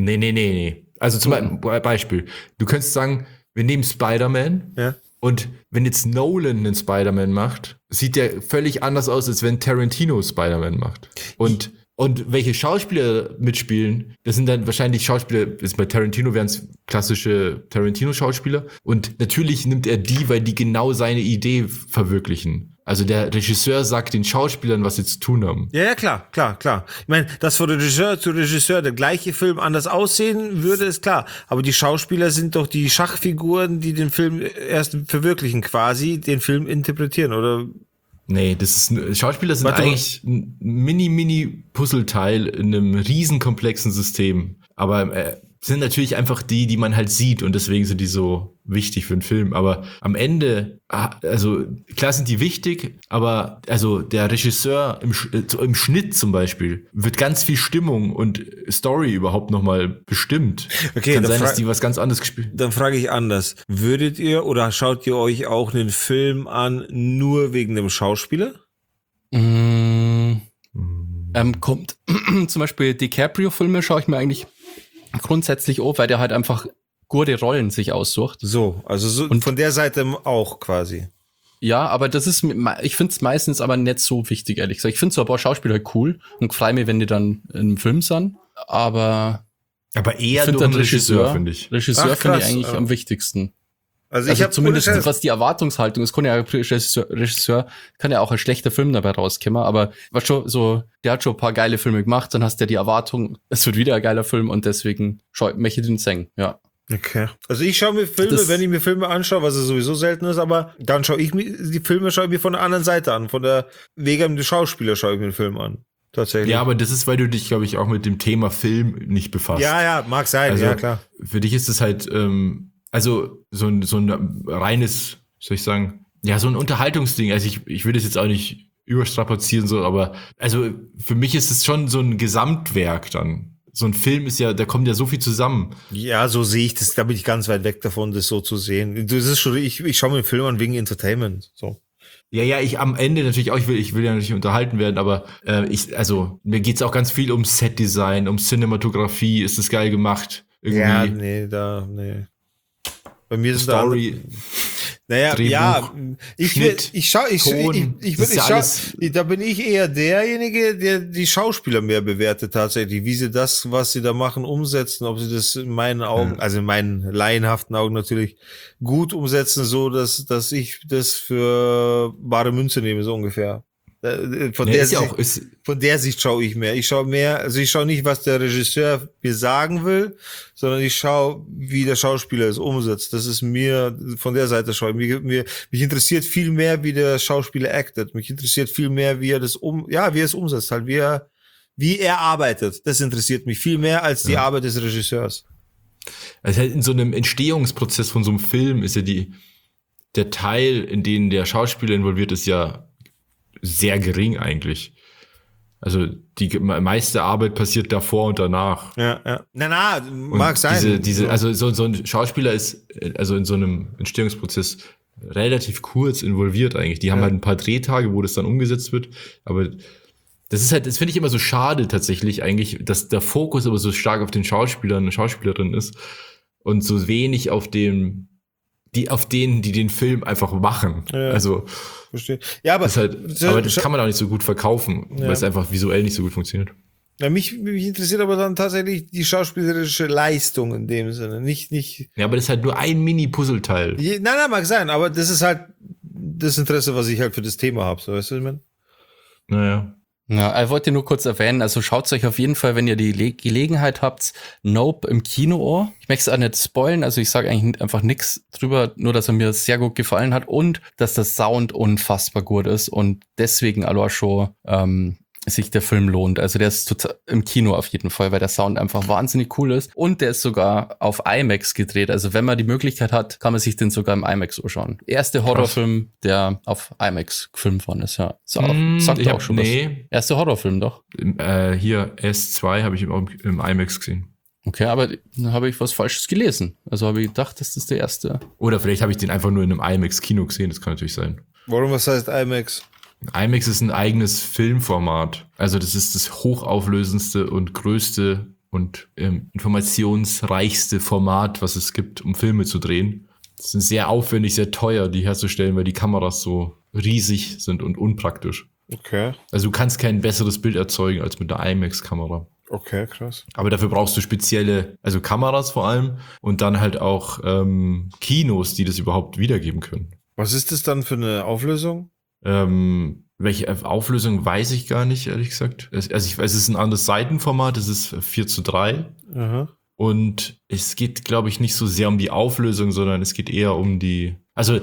Nee. Also zum Beispiel, du könntest sagen, wir nehmen Spider-Man, und wenn jetzt Nolan einen Spider-Man macht, sieht der völlig anders aus, als wenn Tarantino Spider-Man macht. Und welche Schauspieler mitspielen, das sind dann wahrscheinlich Schauspieler, jetzt bei Tarantino wären es klassische Tarantino-Schauspieler, und natürlich nimmt er die, weil die genau seine Idee verwirklichen. Also der Regisseur sagt den Schauspielern, was sie zu tun haben. Ja, klar. Ich meine, dass von Regisseur zu Regisseur der gleiche Film anders aussehen würde, ist klar. Aber die Schauspieler sind doch die Schachfiguren, die den Film erst verwirklichen, quasi den Film interpretieren, oder? Nee, Schauspieler sind eigentlich ein Mini-Puzzleteil in einem riesenkomplexen System. Aber sind natürlich einfach die man halt sieht, und deswegen sind die so wichtig für einen Film. Aber am Ende, also klar sind die wichtig, aber also der Regisseur im Schnitt zum Beispiel wird ganz viel Stimmung und Story überhaupt nochmal bestimmt. Okay, kann sein, dass die was ganz anderes gespielt. Dann frage ich anders. Würdet ihr oder schaut ihr euch auch einen Film an, nur wegen dem Schauspieler? Kommt zum Beispiel DiCaprio-Filme schaue ich mir eigentlich grundsätzlich auch, weil der halt einfach gute Rollen sich aussucht. So, und von der Seite auch quasi. Ja, aber ich finde es meistens aber nicht so wichtig, ehrlich gesagt. Ich finde so ein paar Schauspieler halt cool und freue mich, wenn die dann im Film sind, aber eher durch den Regisseur, finde ich. Regisseur finde ich eigentlich am wichtigsten. Also ich habe zumindest, was die Erwartungshaltung ist, Regisseur kann ja auch ein schlechter Film dabei rauskommen, aber was schon so, der hat schon ein paar geile Filme gemacht, dann hast du ja die Erwartung, es wird wieder ein geiler Film, und deswegen möchte ich den singen, ja. Okay. Also ich schaue mir Filme, wenn ich mir Filme anschaue, was es sowieso selten ist, aber dann schaue ich mir von der anderen Seite an, wegen dem Schauspieler schaue ich mir den Film an. Tatsächlich. Ja, aber das ist, weil du dich, glaube ich, auch mit dem Thema Film nicht befasst. Ja, mag sein, also, ja klar. Für dich ist es halt, also so ein reines, soll ich sagen, ja, so ein Unterhaltungsding. Also ich will das jetzt auch nicht überstrapazieren, so, aber also für mich ist es schon so ein Gesamtwerk dann. So ein Film ist ja, da kommt ja so viel zusammen. Ja, so sehe ich das, da bin ich ganz weit weg davon, das so zu sehen. Das ist schon, ich schaue mir den Film an wegen Entertainment. So. Ja, ich am Ende natürlich auch, ich will ja natürlich unterhalten werden, aber mir geht's auch ganz viel um Setdesign, um Cinematografie, ist das geil gemacht. Irgendwie. Ja, nee. Bei mir ist Story. Naja, Drehbuch, ja, Schnitt, da bin ich eher derjenige, der die Schauspieler mehr bewertet tatsächlich, wie sie das, was sie da machen, umsetzen, ob sie das in meinen Augen, also in meinen laienhaften Augen natürlich gut umsetzen, so dass ich das für bare Münze nehme, so ungefähr. Von der Sicht schaue ich mehr. Ich schaue nicht, was der Regisseur mir sagen will, sondern ich schaue, wie der Schauspieler es umsetzt. Das ist mir, von der Seite schaue ich. Mich interessiert viel mehr, wie der Schauspieler actet. Mich interessiert viel mehr, wie er es umsetzt, halt, wie er arbeitet. Das interessiert mich viel mehr als die Arbeit des Regisseurs. Also halt in so einem Entstehungsprozess von so einem Film ist ja der Teil, in den der Schauspieler involviert ist, ja sehr gering eigentlich. Also die meiste Arbeit passiert davor und danach. Ja. Mag sein. Also so ein Schauspieler ist also in so einem Entstehungsprozess relativ kurz involviert eigentlich. Die haben halt ein paar Drehtage, wo das dann umgesetzt wird. Aber das finde ich immer so schade tatsächlich eigentlich, dass der Fokus aber so stark auf den Schauspielern und Schauspielerinnen ist und so wenig auf denen, die den Film einfach machen. Ja. Also verstehe. Ja, aber das kann man auch nicht so gut verkaufen, weil es einfach visuell nicht so gut funktioniert. Ja, mich interessiert aber dann tatsächlich die schauspielerische Leistung in dem Sinne, nicht. Ja, aber das ist halt nur ein Mini-Puzzleteil. Nein, mag sein, aber das ist halt das Interesse, was ich halt für das Thema habe, so, weißt du, was ich meine? Naja. Ja, ich wollte nur kurz erwähnen, also schaut euch auf jeden Fall, wenn ihr die Gelegenheit habt, Nope im Kino an. Ich möchte es auch nicht spoilen, also ich sage eigentlich einfach nichts drüber, nur dass er mir sehr gut gefallen hat und dass der Sound unfassbar gut ist und deswegen allein schon sich der Film lohnt. Also der ist total im Kino auf jeden Fall, weil der Sound einfach wahnsinnig cool ist und der ist sogar auf IMAX gedreht. Also wenn man die Möglichkeit hat, kann man sich den sogar im IMAX anschauen. Erste Horrorfilm, der auf IMAX gefilmt worden ist, ja. Sagt auch schon was. Erste Horrorfilm doch. Hier S2 habe ich im IMAX gesehen. Okay, aber dann habe ich was Falsches gelesen. Also habe ich gedacht, das ist der erste. Oder vielleicht habe ich den einfach nur in einem IMAX-Kino gesehen, das kann natürlich sein. Warum, was heißt IMAX? IMAX ist ein eigenes Filmformat. Also das ist das hochauflösendste und größte und informationsreichste Format, was es gibt, um Filme zu drehen. Das ist sehr aufwendig, sehr teuer, die herzustellen, weil die Kameras so riesig sind und unpraktisch. Okay. Also du kannst kein besseres Bild erzeugen als mit der IMAX-Kamera. Okay, krass. Aber dafür brauchst du spezielle, also Kameras vor allem und dann halt auch Kinos, die das überhaupt wiedergeben können. Was ist das dann für eine Auflösung? Welche Auflösung weiß ich gar nicht, ehrlich gesagt. Also ich weiß, es ist ein anderes Seitenformat, es ist 4:3. Aha. Und es geht, glaube ich, nicht so sehr um die Auflösung, sondern es geht eher um also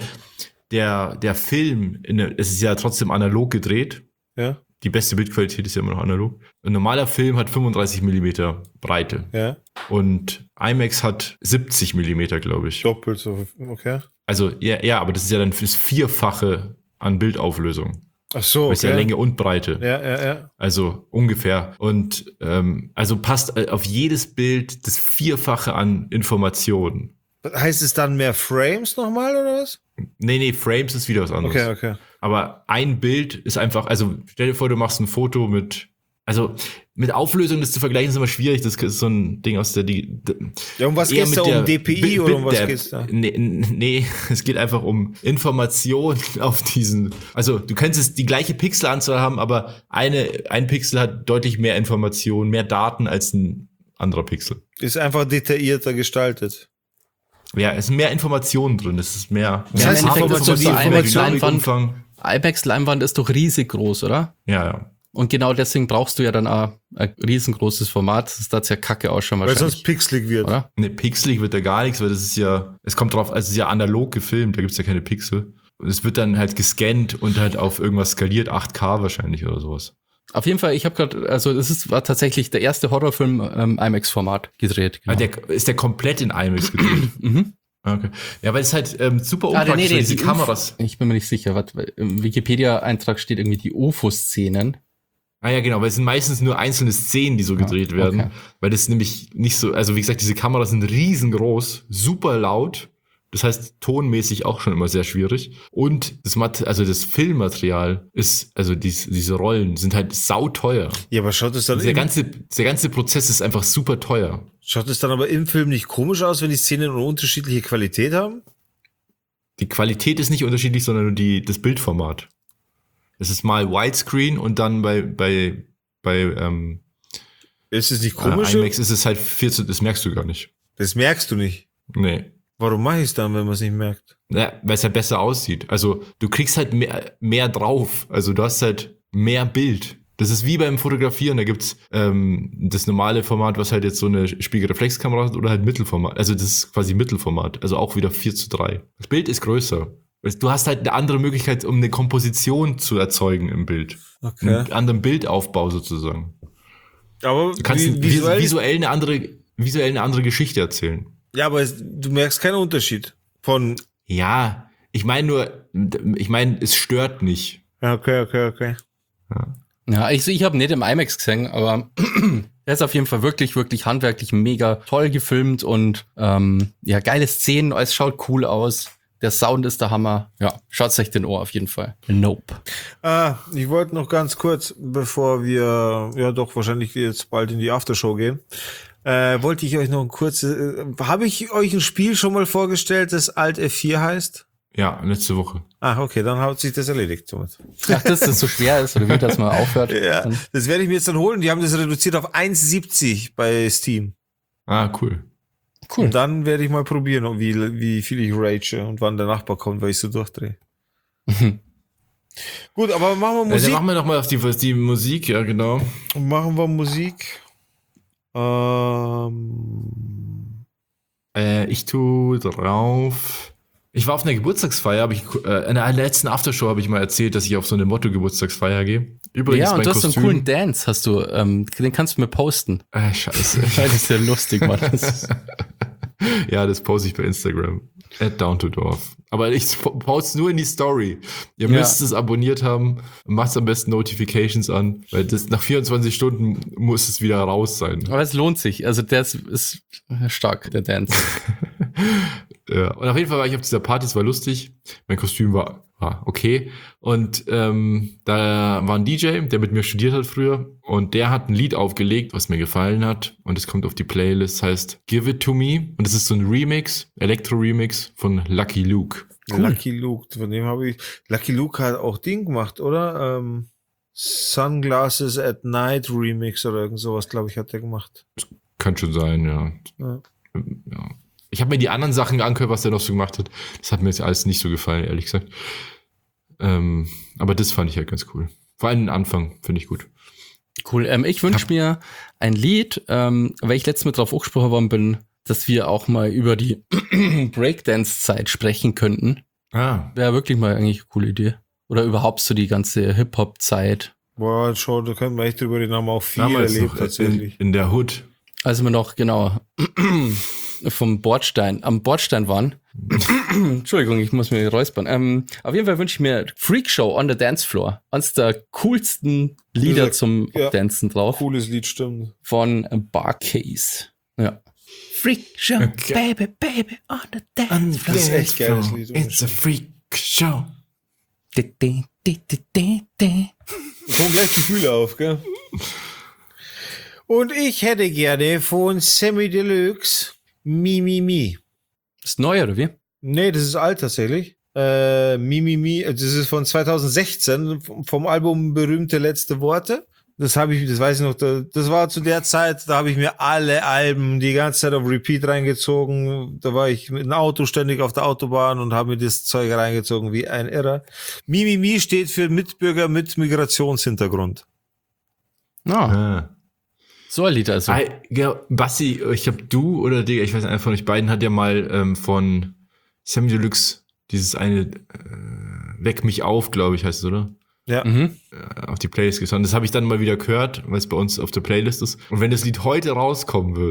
der Film, es ist ja trotzdem analog gedreht. Ja. Die beste Bildqualität ist ja immer noch analog. Ein normaler Film hat 35 Millimeter Breite. Ja. Und IMAX hat 70 Millimeter, glaube ich. Doppelt so, okay. Also, ja, aber das ist ja dann das Vierfache an Bildauflösung. Ach so, okay. Das ist ja Länge und Breite. Ja. Also ungefähr. Und also passt auf jedes Bild das Vierfache an Informationen. Heißt es dann mehr Frames nochmal, oder was? Nee, Frames ist wieder was anderes. Okay. Aber ein Bild ist einfach, also stell dir vor, du machst ein Foto mit Auflösung, das zu vergleichen, ist immer schwierig. Das ist so ein Ding aus der... Ja, um was geht's da? Um DPI oder um was geht's da? Nee, es geht einfach um Information auf diesen... Also du könntest die gleiche Pixelanzahl haben, aber ein Pixel hat deutlich mehr Information, mehr Daten als ein anderer Pixel. Ist einfach detaillierter gestaltet. Ja, es sind mehr Informationen drin, es ist mehr... Das heißt, Information, IMAX-Leinwand ist doch riesig groß, oder? Ja. Und genau deswegen brauchst du ja dann ein riesengroßes Format, das darf ja kacke ausschauen wahrscheinlich. Weil sonst pixelig wird. Oder? Ne, pixelig wird da gar nichts, weil das ist ja, es kommt drauf, also es ist ja analog gefilmt, da gibt's ja keine Pixel. Und es wird dann halt gescannt und halt auf irgendwas skaliert, 8K wahrscheinlich oder sowas. Auf jeden Fall, ich habe gerade, also war tatsächlich der erste Horrorfilm IMAX-Format gedreht. Genau. Ist der komplett in IMAX gedreht? Mhm. Okay. Ja, weil es halt super unpraktisch ist, diese Kameras. Ich bin mir nicht sicher, was im Wikipedia-Eintrag steht irgendwie die UFO-Szenen. Ah ja, genau, weil es sind meistens nur einzelne Szenen, die so gedreht werden. Okay. Weil das nämlich nicht so, also wie gesagt, diese Kameras sind riesengroß, super laut. Das heißt, tonmäßig auch schon immer sehr schwierig. Und das Filmmaterial ist, also diese Rollen sind halt sauteuer. Ja, aber schaut es dann Der ganze Prozess ist einfach super teuer. Schaut es dann aber im Film nicht komisch aus, wenn die Szenen eine unterschiedliche Qualität haben? Die Qualität ist nicht unterschiedlich, sondern nur das Bildformat. Es ist mal Widescreen und dann bei Ist es nicht komisch? IMAX ist es halt 14, das merkst du gar nicht. Das merkst du nicht. Nee. Warum mache ich es dann, wenn man es nicht merkt? Ja, weil es halt besser aussieht. Also du kriegst halt mehr drauf. Also du hast halt mehr Bild. Das ist wie beim Fotografieren. Da gibt's das normale Format, was halt jetzt so eine Spiegelreflexkamera hat, oder halt Mittelformat. Also das ist quasi Mittelformat. Also auch wieder 4:3. Das Bild ist größer. Du hast halt eine andere Möglichkeit, um eine Komposition zu erzeugen im Bild. Okay. Einen anderen Bildaufbau sozusagen. Aber Du kannst visuell eine andere Geschichte erzählen. Ja, aber du merkst keinen Unterschied von... Ja, ich meine, es stört nicht. Okay. Ja, ich habe nicht im IMAX gesehen, aber er ist auf jeden Fall wirklich, wirklich handwerklich mega toll gefilmt und geile Szenen, es schaut cool aus. Der Sound ist der Hammer. Ja, schaut's euch den Ohr auf jeden Fall. Nope. Ich wollte noch ganz kurz, bevor wir wahrscheinlich jetzt bald in die Aftershow gehen, wollte ich euch noch ein kurzes, habe ich euch ein Spiel schon mal vorgestellt, das Alt F4 heißt? Ja, letzte Woche. Okay, dann hat sich das erledigt somit. Ach, dass das so schwer ist oder wie das mal aufhört. Ja, das werde ich mir jetzt dann holen. Die haben das reduziert auf 1,70 bei Steam. Cool. Und dann werde ich mal probieren, wie viel ich rage und wann der Nachbar kommt, weil ich so durchdrehe. Gut, aber machen wir Musik. Dann machen wir nochmal auf die Musik, ja genau. Machen wir Musik. Ich tue drauf. Ich war auf einer Geburtstagsfeier, in der letzten Aftershow habe ich mal erzählt, dass ich auf so eine Motto-Geburtstagsfeier gehe. Übrigens ja, und mein du hast so Kostüm. einen coolen Dance, hast du, den kannst du mir posten. Scheiße. Das ist ja lustig, Mann. Ja, das poste ich bei Instagram. @downtodorf. Aber ich poste nur in die Story. Ihr müsst es abonniert haben. Macht am besten Notifications an, weil das nach 24 Stunden muss es wieder raus sein. Aber es lohnt sich. Also der ist stark, der Dance. Ja, und auf jeden Fall war ich auf dieser Party, es war lustig. Mein Kostüm war okay. Und da war ein DJ, der mit mir studiert hat früher. Und der hat ein Lied aufgelegt, was mir gefallen hat. Und es kommt auf die Playlist, heißt Give It To Me. Und es ist so ein Remix, Elektro-Remix von Lucky Luke. Cool. Lucky Luke, von dem habe ich... Lucky Luke hat auch Ding gemacht, oder? Sunglasses at Night Remix oder irgend sowas, glaube ich, hat der gemacht. Kann schon sein, ja. Ich habe mir die anderen Sachen angehört, was der noch so gemacht hat. Das hat mir jetzt alles nicht so gefallen, ehrlich gesagt. Aber das fand ich halt ganz cool. Vor allem den Anfang finde ich gut. Cool. Ich wünsche mir ein Lied, weil ich letztes Mal drauf angesprochen worden bin, dass wir auch mal über die Breakdance-Zeit sprechen könnten. Wäre wirklich mal eigentlich eine coole Idee. Oder überhaupt so die ganze Hip-Hop-Zeit. Boah, schon, da können wir echt drüber reden, haben auch viel erlebt tatsächlich. In der Hood. Also wir noch, genau, am Bordstein waren. Entschuldigung, ich muss mir räuspern. Auf jeden Fall wünsche ich mir Freak Show on the Dance Floor. Eines der coolsten Lieder zum Dancen drauf. Cooles Lied, stimmt. Von Barcase. Ja. Freak Show, okay. Baby, on the Dance Floor. Das ist echt geiles Lied. It's a Freak Show. Kommen gleich Gefühle auf, gell? Und ich hätte gerne von Sammy Deluxe Mi. Ist neu, oder wie? Nee, das ist alt tatsächlich. Mi. Das ist von 2016 vom Album Berühmte letzte Worte. Das weiß ich noch, das war zu der Zeit, da habe ich mir alle Alben die ganze Zeit auf Repeat reingezogen. Da war ich mit dem Auto ständig auf der Autobahn und habe mir das Zeug reingezogen wie ein Irrer. Mi steht für Mitbürger mit Migrationshintergrund. So ein Lied also. Basti, ich glaube du oder Digga, ich weiß nicht, einer von euch beiden hat ja mal von Sammy Deluxe dieses eine Weck mich auf, glaube ich, heißt es, oder? Ja. Auf die Playlist getan. Das habe ich dann mal wieder gehört, weil es bei uns auf der Playlist ist. Und wenn das Lied heute rauskommen würde,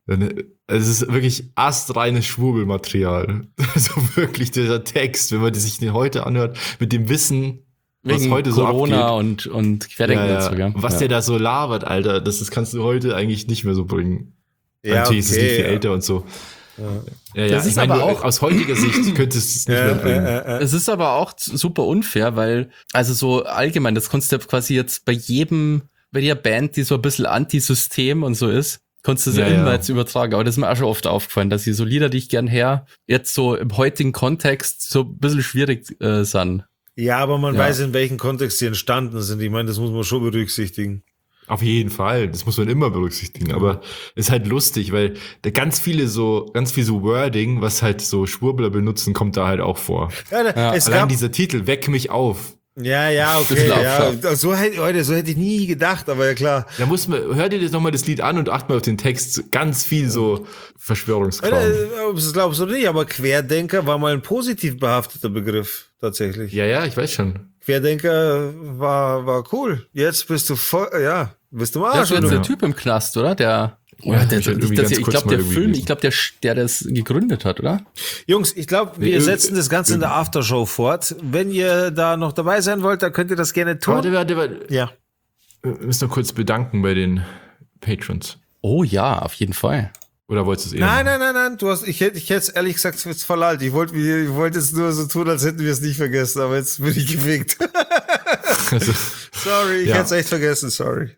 Es ist wirklich astreines Schwurbelmaterial. Also wirklich dieser Text, wenn man sich den heute anhört, mit dem Wissen, was Wegen heute Corona so abgeht. und Querdenken dazu, gell? Was der da so labert, Alter, das kannst du heute eigentlich nicht mehr so bringen. Ja, Natürlich ist es nicht viel ja. älter und so. Ja, Das ist ich meine, aber nur auch- aus heutiger Sicht könntest du es nicht mehr bringen. Es ist aber auch super unfair, weil, also so allgemein, das kannst du ja quasi jetzt bei jeder Band, die so ein bisschen Anti-System und so ist, kannst du das ja immer jetzt übertragen. Aber das ist mir auch schon oft aufgefallen, dass die so Lieder, die ich gern her, jetzt so im heutigen Kontext so ein bisschen schwierig sind. Ja, aber man Ja. weiß, in welchem Kontext sie entstanden sind. Ich meine, das muss man schon berücksichtigen. Auf jeden Fall, das muss man immer berücksichtigen, aber ist halt lustig, weil da ganz viel so Wording, was halt so Schwurbler benutzen, kommt da halt auch vor. Ja, es Allein gab, dieser Titel, Weck mich auf. ja, okay, ja. So hätte ich nie gedacht, aber ja klar. Da hör dir das nochmal das Lied an und acht mal auf den Text, ganz viel so Verschwörungskram. Ob du es glaubst oder nicht, aber Querdenker war mal ein positiv behafteter Begriff, tatsächlich. Ja, ich weiß schon. Querdenker war cool. Jetzt bist du bist du mal Das ist jetzt Arsch. der Typ im Knast, oder? Der Ja, hab ich halt irgendwie ganz ich kurz glaube, mal der irgendwie Film, gelesen. ich glaube, der das gegründet hat, oder? Jungs, ich glaube, wir setzen das Ganze in der Aftershow fort. Wenn ihr da noch dabei sein wollt, dann könnt ihr das gerne tun. Warte. Ja. Wir müssen noch kurz bedanken bei den Patrons. Oh ja, auf jeden Fall. Oder wolltest du es eher machen? Nein. Ich hätte es ehrlich gesagt jetzt verlallt. Ich wollte jetzt nur so tun, als hätten wir es nicht vergessen, aber jetzt bin ich gefickt. Also, Sorry, ich hätte es echt vergessen, sorry.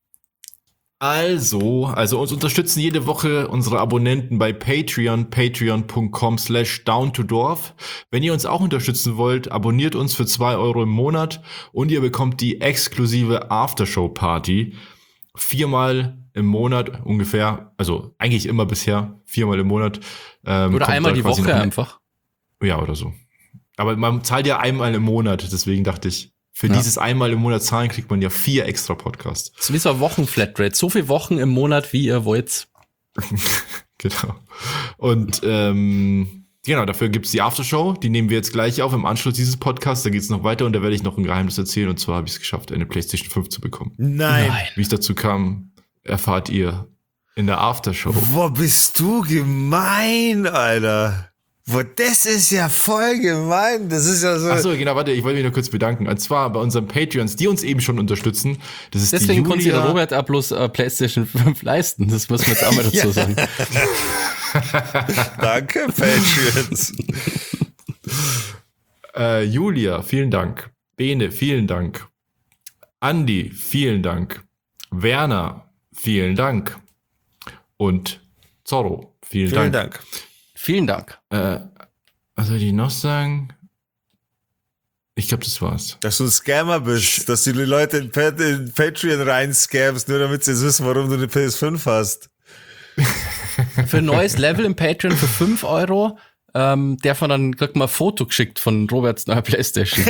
Also uns unterstützen jede Woche unsere Abonnenten bei Patreon, patreon.com/downtodorf. Wenn ihr uns auch unterstützen wollt, abonniert uns für 2 € im Monat und ihr bekommt die exklusive Aftershow-Party 4-mal im Monat ungefähr, also eigentlich immer bisher 4-mal im Monat. Oder einmal die Woche einfach. Ja, oder so. Aber man zahlt ja einmal im Monat, deswegen dachte ich, für dieses einmal im Monat zahlen kriegt man ja 4 extra Podcasts. Das ist wie so eine Wochenflatrate. So viele Wochen im Monat, wie ihr wollt. Genau. Und genau, dafür gibt's die Aftershow. Die nehmen wir jetzt gleich auf im Anschluss dieses Podcasts. Da geht's noch weiter und da werde ich noch ein Geheimnis erzählen. Und zwar habe ich es geschafft, eine PlayStation 5 zu bekommen. Nein. Wie ich dazu kam, erfahrt ihr in der Aftershow. Boah, bist du gemein, Alter. Boah, das ist ja voll gemein. Das ist ja so. Achso, genau, warte, ich wollte mich noch kurz bedanken. Und zwar bei unseren Patreons, die uns eben schon unterstützen. Das ist Deswegen die konnte sich der Julia. Robert auch bloß PlayStation 5 leisten. Das muss man jetzt auch mal dazu sagen. Danke, Patreons. Julia, vielen Dank. Bene, vielen Dank. Andi, vielen Dank. Werner, vielen Dank. Und Zorro, vielen Vielen Dank. Dank. Vielen Dank. Was soll ich noch sagen? Ich glaube, das war's. Dass du ein Scammer bist, dass du die Leute in Patreon reinscammst, nur damit sie jetzt wissen, warum du eine PS5 hast. Für ein neues Level im Patreon für 5 €, darf man dann, kriegt man ein Foto geschickt von Roberts neuer PlayStation.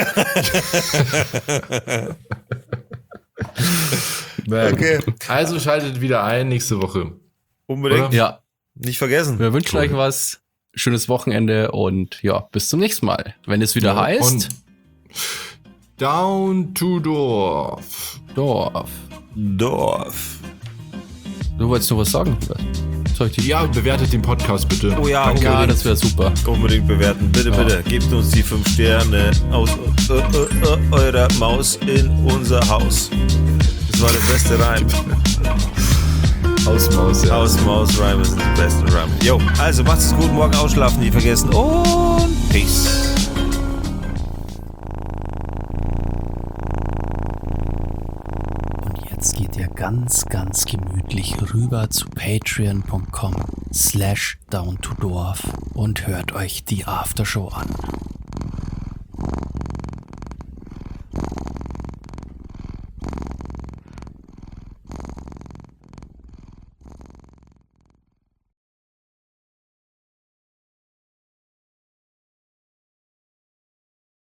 Okay. Also schaltet wieder ein nächste Woche. Unbedingt. Oder? Ja, Nicht vergessen. wir wünschen euch was. Schönes Wochenende und ja, bis zum nächsten Mal. Wenn es wieder heißt, Und Down to Dorf. Dorf. Du wolltest noch was sagen? Soll ich dich? Ja, bewertet den Podcast bitte. Oh ja, Ja, das wäre super. unbedingt bewerten. Bitte, bitte. Gebt uns die 5 Sterne aus eurer Maus in unser Haus. Das war der beste Reim. Hausmaus, ja. Haus-Maus-Reime sind die besten Reime. Jo, also macht's es gut. Morgen ausschlafen nicht vergessen. Und Peace. Und jetzt geht ihr ganz, ganz gemütlich rüber zu patreon.com/downtodorf und hört euch die Aftershow an.